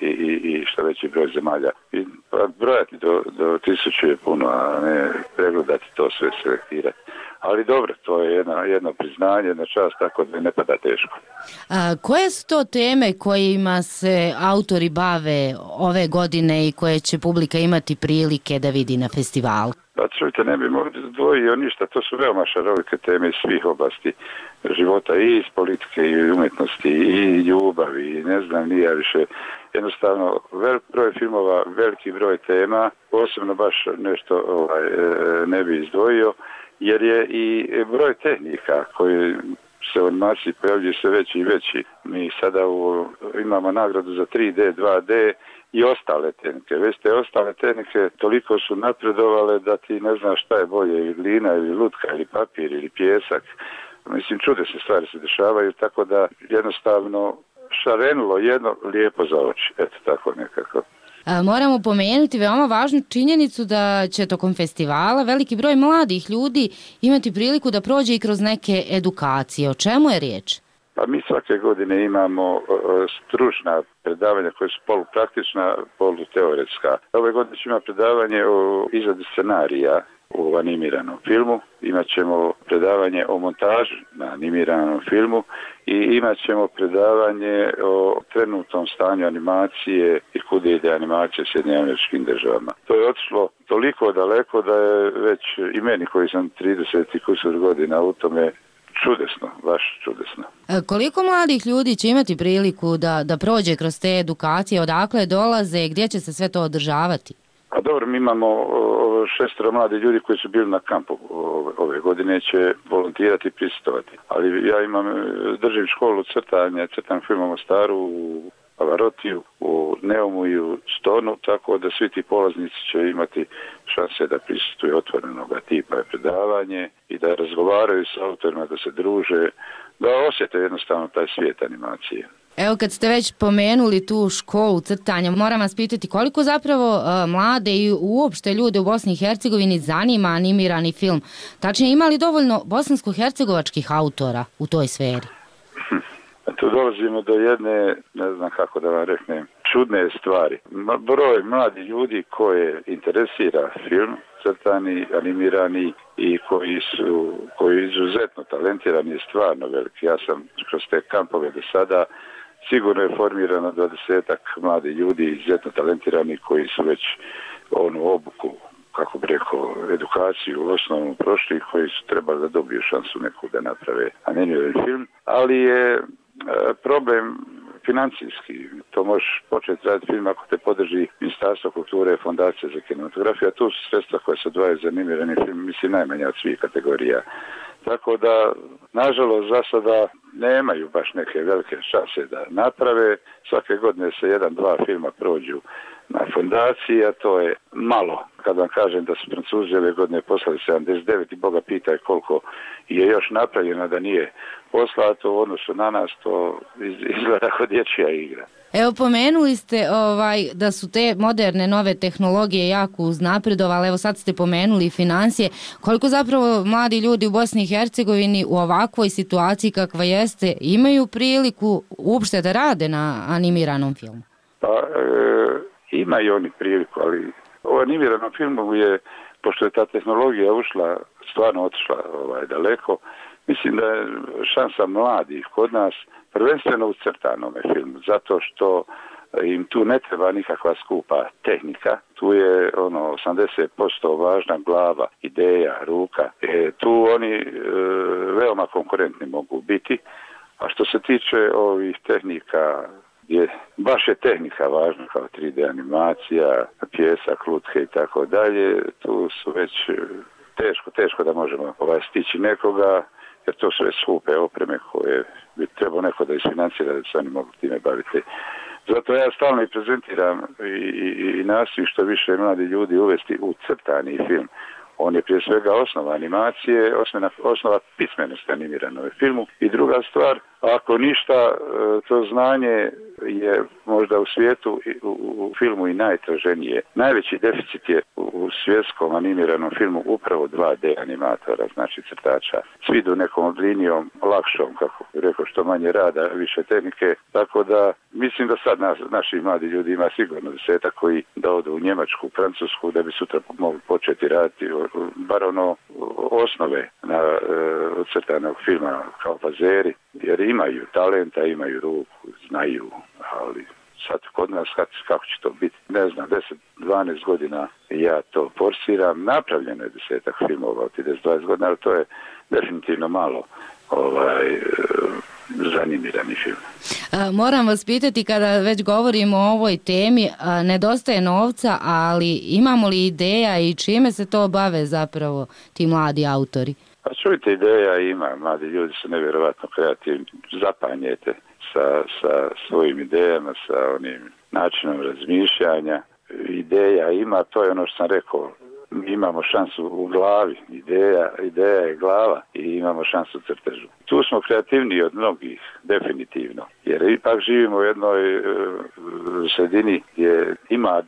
i što veći broj zemalja. I brojati do 1000 je puno, a ne pregledati to sve, selektirati. Ali dobro, to je jedno priznanje, jedna čast, tako da ne pada teško. Koje su to teme kojima se autori bave ove godine i koje će publika imati prilike da vidi na festivalu? Pa čujte, ne bi mogli dvojio ništa, to su veoma šarolike teme iz svih oblasti života, i iz politike, i umjetnosti, i ljubavi, i ne znam, nije više. Jednostavno, velik broj filmova, veliki broj tema, posebno baš nešto ne bi izdvojio, jer je i broj tehnika koji se u animaciji pojavljuje sve veći i veći. Mi sada imamo nagradu za 3D, 2D i ostale tehnike. Već te ostale tehnike toliko su napredovale da ti ne znaš šta je bolje, ili glina, ili lutka, ili papir, ili pijesak. Mislim, čudesne stvari se dešavaju, tako da jednostavno šarenilo jedno lijepo za oči. Eto, tako nekako. Moramo pomenuti veoma važnu činjenicu da će tokom festivala veliki broj mladih ljudi imati priliku da prođe i kroz neke edukacije. O čemu je riječ? Pa mi svake godine imamo stručna predavanja koja su polupraktična, poluteoretska. Ove godine ćemo imati predavanje o izradi scenarija u animiranom filmu, imat ćemo predavanje o montaži na animiranom filmu i imat ćemo predavanje o trenutnom stanju animacije i kuda ide animacija u Sjedinjenim Američkim Državama. To je otišlo toliko daleko da je već i meni koji sam 30 i kusur godina u tome čudesno, baš čudesno. Koliko mladih ljudi će imati priliku da prođe kroz te edukacije, odakle dolaze, gdje će se sve to održavati? A dobro, mi imamo 6 mladi ljudi koji su bili na kampu ove godine, će volontirati i prisutovati. Ali ja držim školu crtan film u Mostaru, u Pavarotiju, u Neumu i u Stonu, tako da svi ti polaznici će imati šanse da prisutuju otvorenog tipa predavanje i da razgovaraju s autorima, da se druže, da osjete jednostavno taj svijet animacije. Evo, kad ste već pomenuli tu školu crtanja, moram vas pitati koliko zapravo mlade i uopšte ljude u Bosni i Hercegovini zanima animirani film. Tačnije, ima li dovoljno bosansko-hercegovačkih autora u toj sferi? Tu dolazimo do jedne, ne znam kako da vam reknem, čudne stvari. Broj mladih ljudi koje interesira film, crtani, animirani i koji izuzetno talentirani je stvarno veliki. Ja sam kroz te kampove do sada sigurno je formirano 20-ak mladih ljudi izuzetno talentirani koji su već onu obuku, kako bi rekao, edukaciju u osnovnom prošli, koji su trebali da dobiju šansu neku da naprave animirani film, ali je problem financijski. To možeš početi raditi film ako te podrži Ministarstvo kulture, Fondacija za kinematografiju, a tu su sredstva koje se odvajaju za animirani film, mislim, najmanja od svih kategorija. Tako da, nažalost, za sada nemaju baš neke velike šanse da naprave. Svake godine se 1-2 filma prođu na fondaciji, a to je malo. Kad vam kažem da su Francuzi ove godine poslali 79 i Boga pitaj koliko je još napravljeno da nije poslato u odnosu na nas, to izgleda kao dječja igra. Evo, pomenuli ste da su te moderne nove tehnologije jako uznapredovale, evo sad ste pomenuli financije. Koliko zapravo mladi ljudi u Bosni i Hercegovini u ovakvoj situaciji kakva jeste imaju priliku uopšte da rade na animiranom filmu? Pa, imaju oni priliku, ali u animiranom filmu je, pošto je ta tehnologija stvarno otišla daleko, mislim da je šansa mladih kod nas prvenstveno u crtanome filmu, zato što im tu ne treba nikakva skupa tehnika, tu je 80% važna glava, ideja, ruka. Tu oni veoma konkurentni mogu biti. A što se tiče ovih tehnika, baš je tehnika važna kao 3D animacija, pjesak, lutke i tako dalje, tu su već teško da možemo stići nekoga, jer to su već skupe opreme koje bi trebao neko da isfinancira da se oni mogu time baviti. Zato ja stalno i prezentiram i nastojim što više mladi ljudi uvesti u crtani film. On je prije svega osnova animacije, osnova pismenosti animiranog filmu. I druga stvar, ako ništa, to znanje je možda u svijetu u filmu i najtraženije. Najveći deficit je u svjetskom animiranom filmu upravo 2D animatora, znači crtača. Svi idu nekom linijom lakšom, kako bi rekao, što manje rada, više tehnike. Tako da mislim da sad naši mladi ljudi ima sigurno 10 koji da odu u Njemačku, Francusku, da bi sutra mogli početi raditi bar ono osnove crtanog filma kao fazeri, jer imaju talenta, imaju ruku, znaju, ali sad kod nas kako će to biti, ne znam, 10-12 godina ja to forsiram, napravljeno je 10 filmova od 10-20 godina, ali to je definitivno malo zanimirani film. Moram vas pitati, kada već govorimo o ovoj temi, nedostaje novca, ali imamo li ideja i čime se to bave zapravo ti mladi autori? Pa čujte, ideja ima, mladi ljudi su nevjerovatno kreativni, zapanjete sa svojim idejama, sa onim načinom razmišljanja. Ideja ima, to je ono što sam rekao, imamo šansu u glavi, ideja je glava i imamo šansu u crtežu. Tu smo kreativniji od mnogih, definitivno, jer ipak živimo u jednoj sredini gdje ima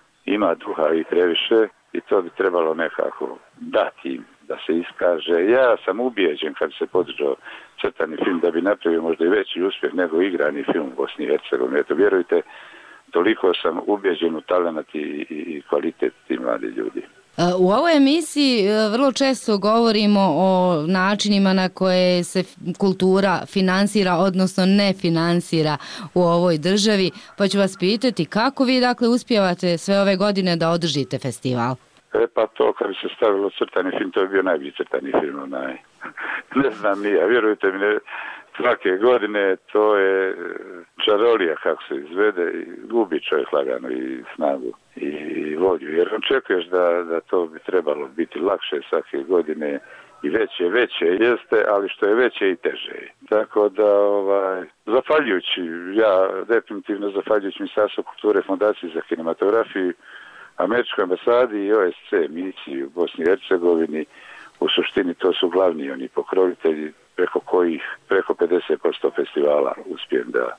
duha i previše i to bi trebalo nekako dati im da se iskaže. Ja sam ubijeđen kad se podržao crtani film da bi napravio možda i veći uspjeh nego igrani film u Bosni i Hercegovini. Eto, vjerujte, toliko sam ubijeđen u talenat i kvalitet tih mladi ljudi. U ovoj emisiji vrlo često govorimo o načinima na koje se kultura finansira, odnosno ne finansira u ovoj državi, pa ću vas pitati kako vi dakle uspijevate sve ove godine da održite festival? Pa to kad bi se stavilo crtani film, to je bio najbolji crtani film. Ne znam ni ja, vjerujte mi, svake godine to je čarolija kako se izvede i gubi čovjek lagano i snagu i volju. Jer očekuješ da to bi trebalo biti lakše svake godine i veće jeste, ali što je veće i teže. Tako da, zahvaljujući, ja definitivno zahvaljujući Ministarstvu kulture, Fondaciji za kinematografiju, Američkoj ambasadi i OSC misiji u Bosni i Hercegovini, u suštini to su glavni oni pokrovitelji preko kojih preko 50% festivala uspijem da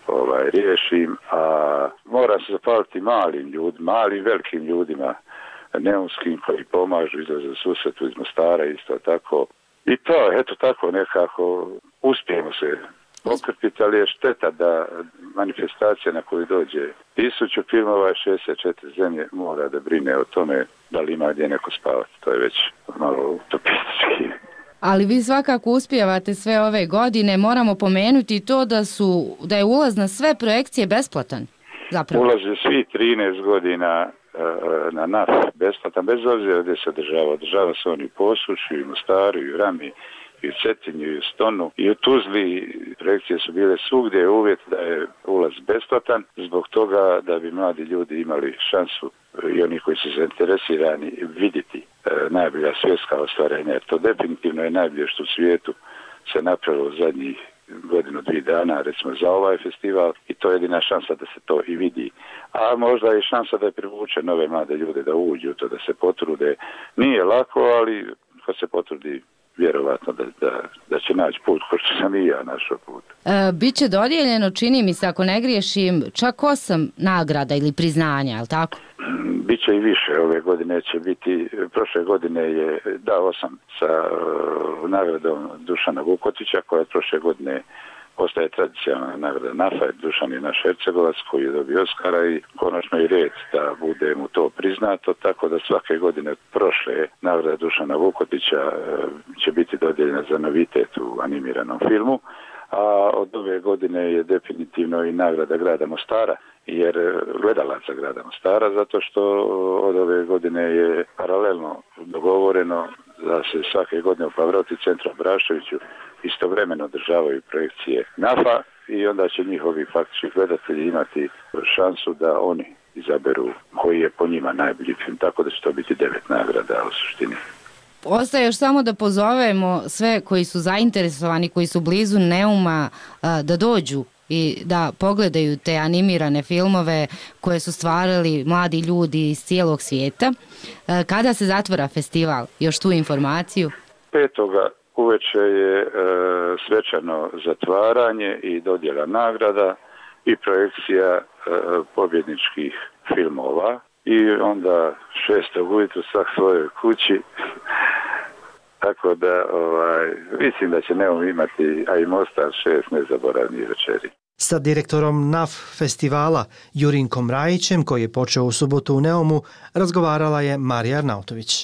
riješim, a moram se zahvaliti malim velikim ljudima neumskim koji pomažu, izlaze susretu iz Mostara isto tako. I to, eto tako nekako uspijemo se pokrpiti, ali je šteta da manifestacija na koju dođe 1000 filmova i 64 zemlje mora da brine o tome da li ima gdje neko spavati. To je već malo utopistički. Ali vi svakako uspijevate sve ove godine. Moramo pomenuti to da je ulaz na sve projekcije besplatan. Zapravo. Ulaz je svi 13 godina na NAF besplatan, bez obzira gdje se održava. Održava se on i u Posušju, i u Mostaru, i u Rami, i u Cetinju, i u Stonu, i u Tuzli. Projekcije su bile svugdje, uvjet da je ulaz besplatan, zbog toga da bi mladi ljudi imali šansu i oni koji su zainteresirani vidjeti najbolja svjetska ostvarenja. Jer to definitivno je najbolje što u svijetu se napravilo zadnjih godinu, 2 dana, recimo za ovaj festival, i to je jedina šansa da se to i vidi. A možda je šansa da privuče nove mlade ljude da uđu u to, da se potrude. Nije lako, ali kad se potrudi, vjerovatno da će naći put, ko što sam i ja našao put. Biće dodijeljeno, čini mi se, ako ne griješim, čak 8 nagrada ili priznanja, je li tako? Biće i više, ove godine će biti, prošle godine je dao 8 sa nagradom Dušana Vukotića, koja je prošle godine ostaje tradicionalna nagrada NAF-a, Dušan je naš Hercegovac koji je dobio Oskara i konačno i red da bude mu to priznato, tako da svake godine prošle nagrada Dušana Vukotića će biti dodijeljena za novitet u animiranom filmu, a od ove godine je definitivno i nagrada grada Mostara, jer gledalaca grada Mostara, zato što od ove godine je paralelno dogovoreno da se svake godine u Pavarotti centru Abraševiću istovremeno održavaju projekcije NAF-a i onda će njihovi faktički gledatelji imati šansu da oni izaberu koji je po njima najbolji film, tako da će to biti 9 nagrada u suštini. Ostaje još samo da pozovemo sve koji su zainteresovani, koji su blizu Neuma, da dođu i da pogledaju te animirane filmove koje su stvarali mladi ljudi iz cijelog svijeta. Kada se zatvara festival? Još tu informaciju? 5. uveče je svečano zatvaranje i dodjela nagrada i projekcija pobjedničkih filmova i onda 6. ujutro svak svojoj kući. Tako da mislim da će Neum imati, a i Mostar 6 nezaboravnih večeri. Sa direktorom NAF festivala Jurinkom Rajićem, koji je počeo u subotu u Neumu, razgovarala je Marija Arnautović.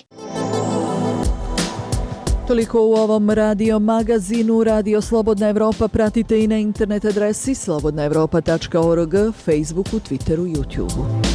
Toliko u ovom radio magazinu. Radio Slobodna Evropa pratite i na internet adresi slobodnaevropa.org, Facebooku, Twitteru, YouTubeu.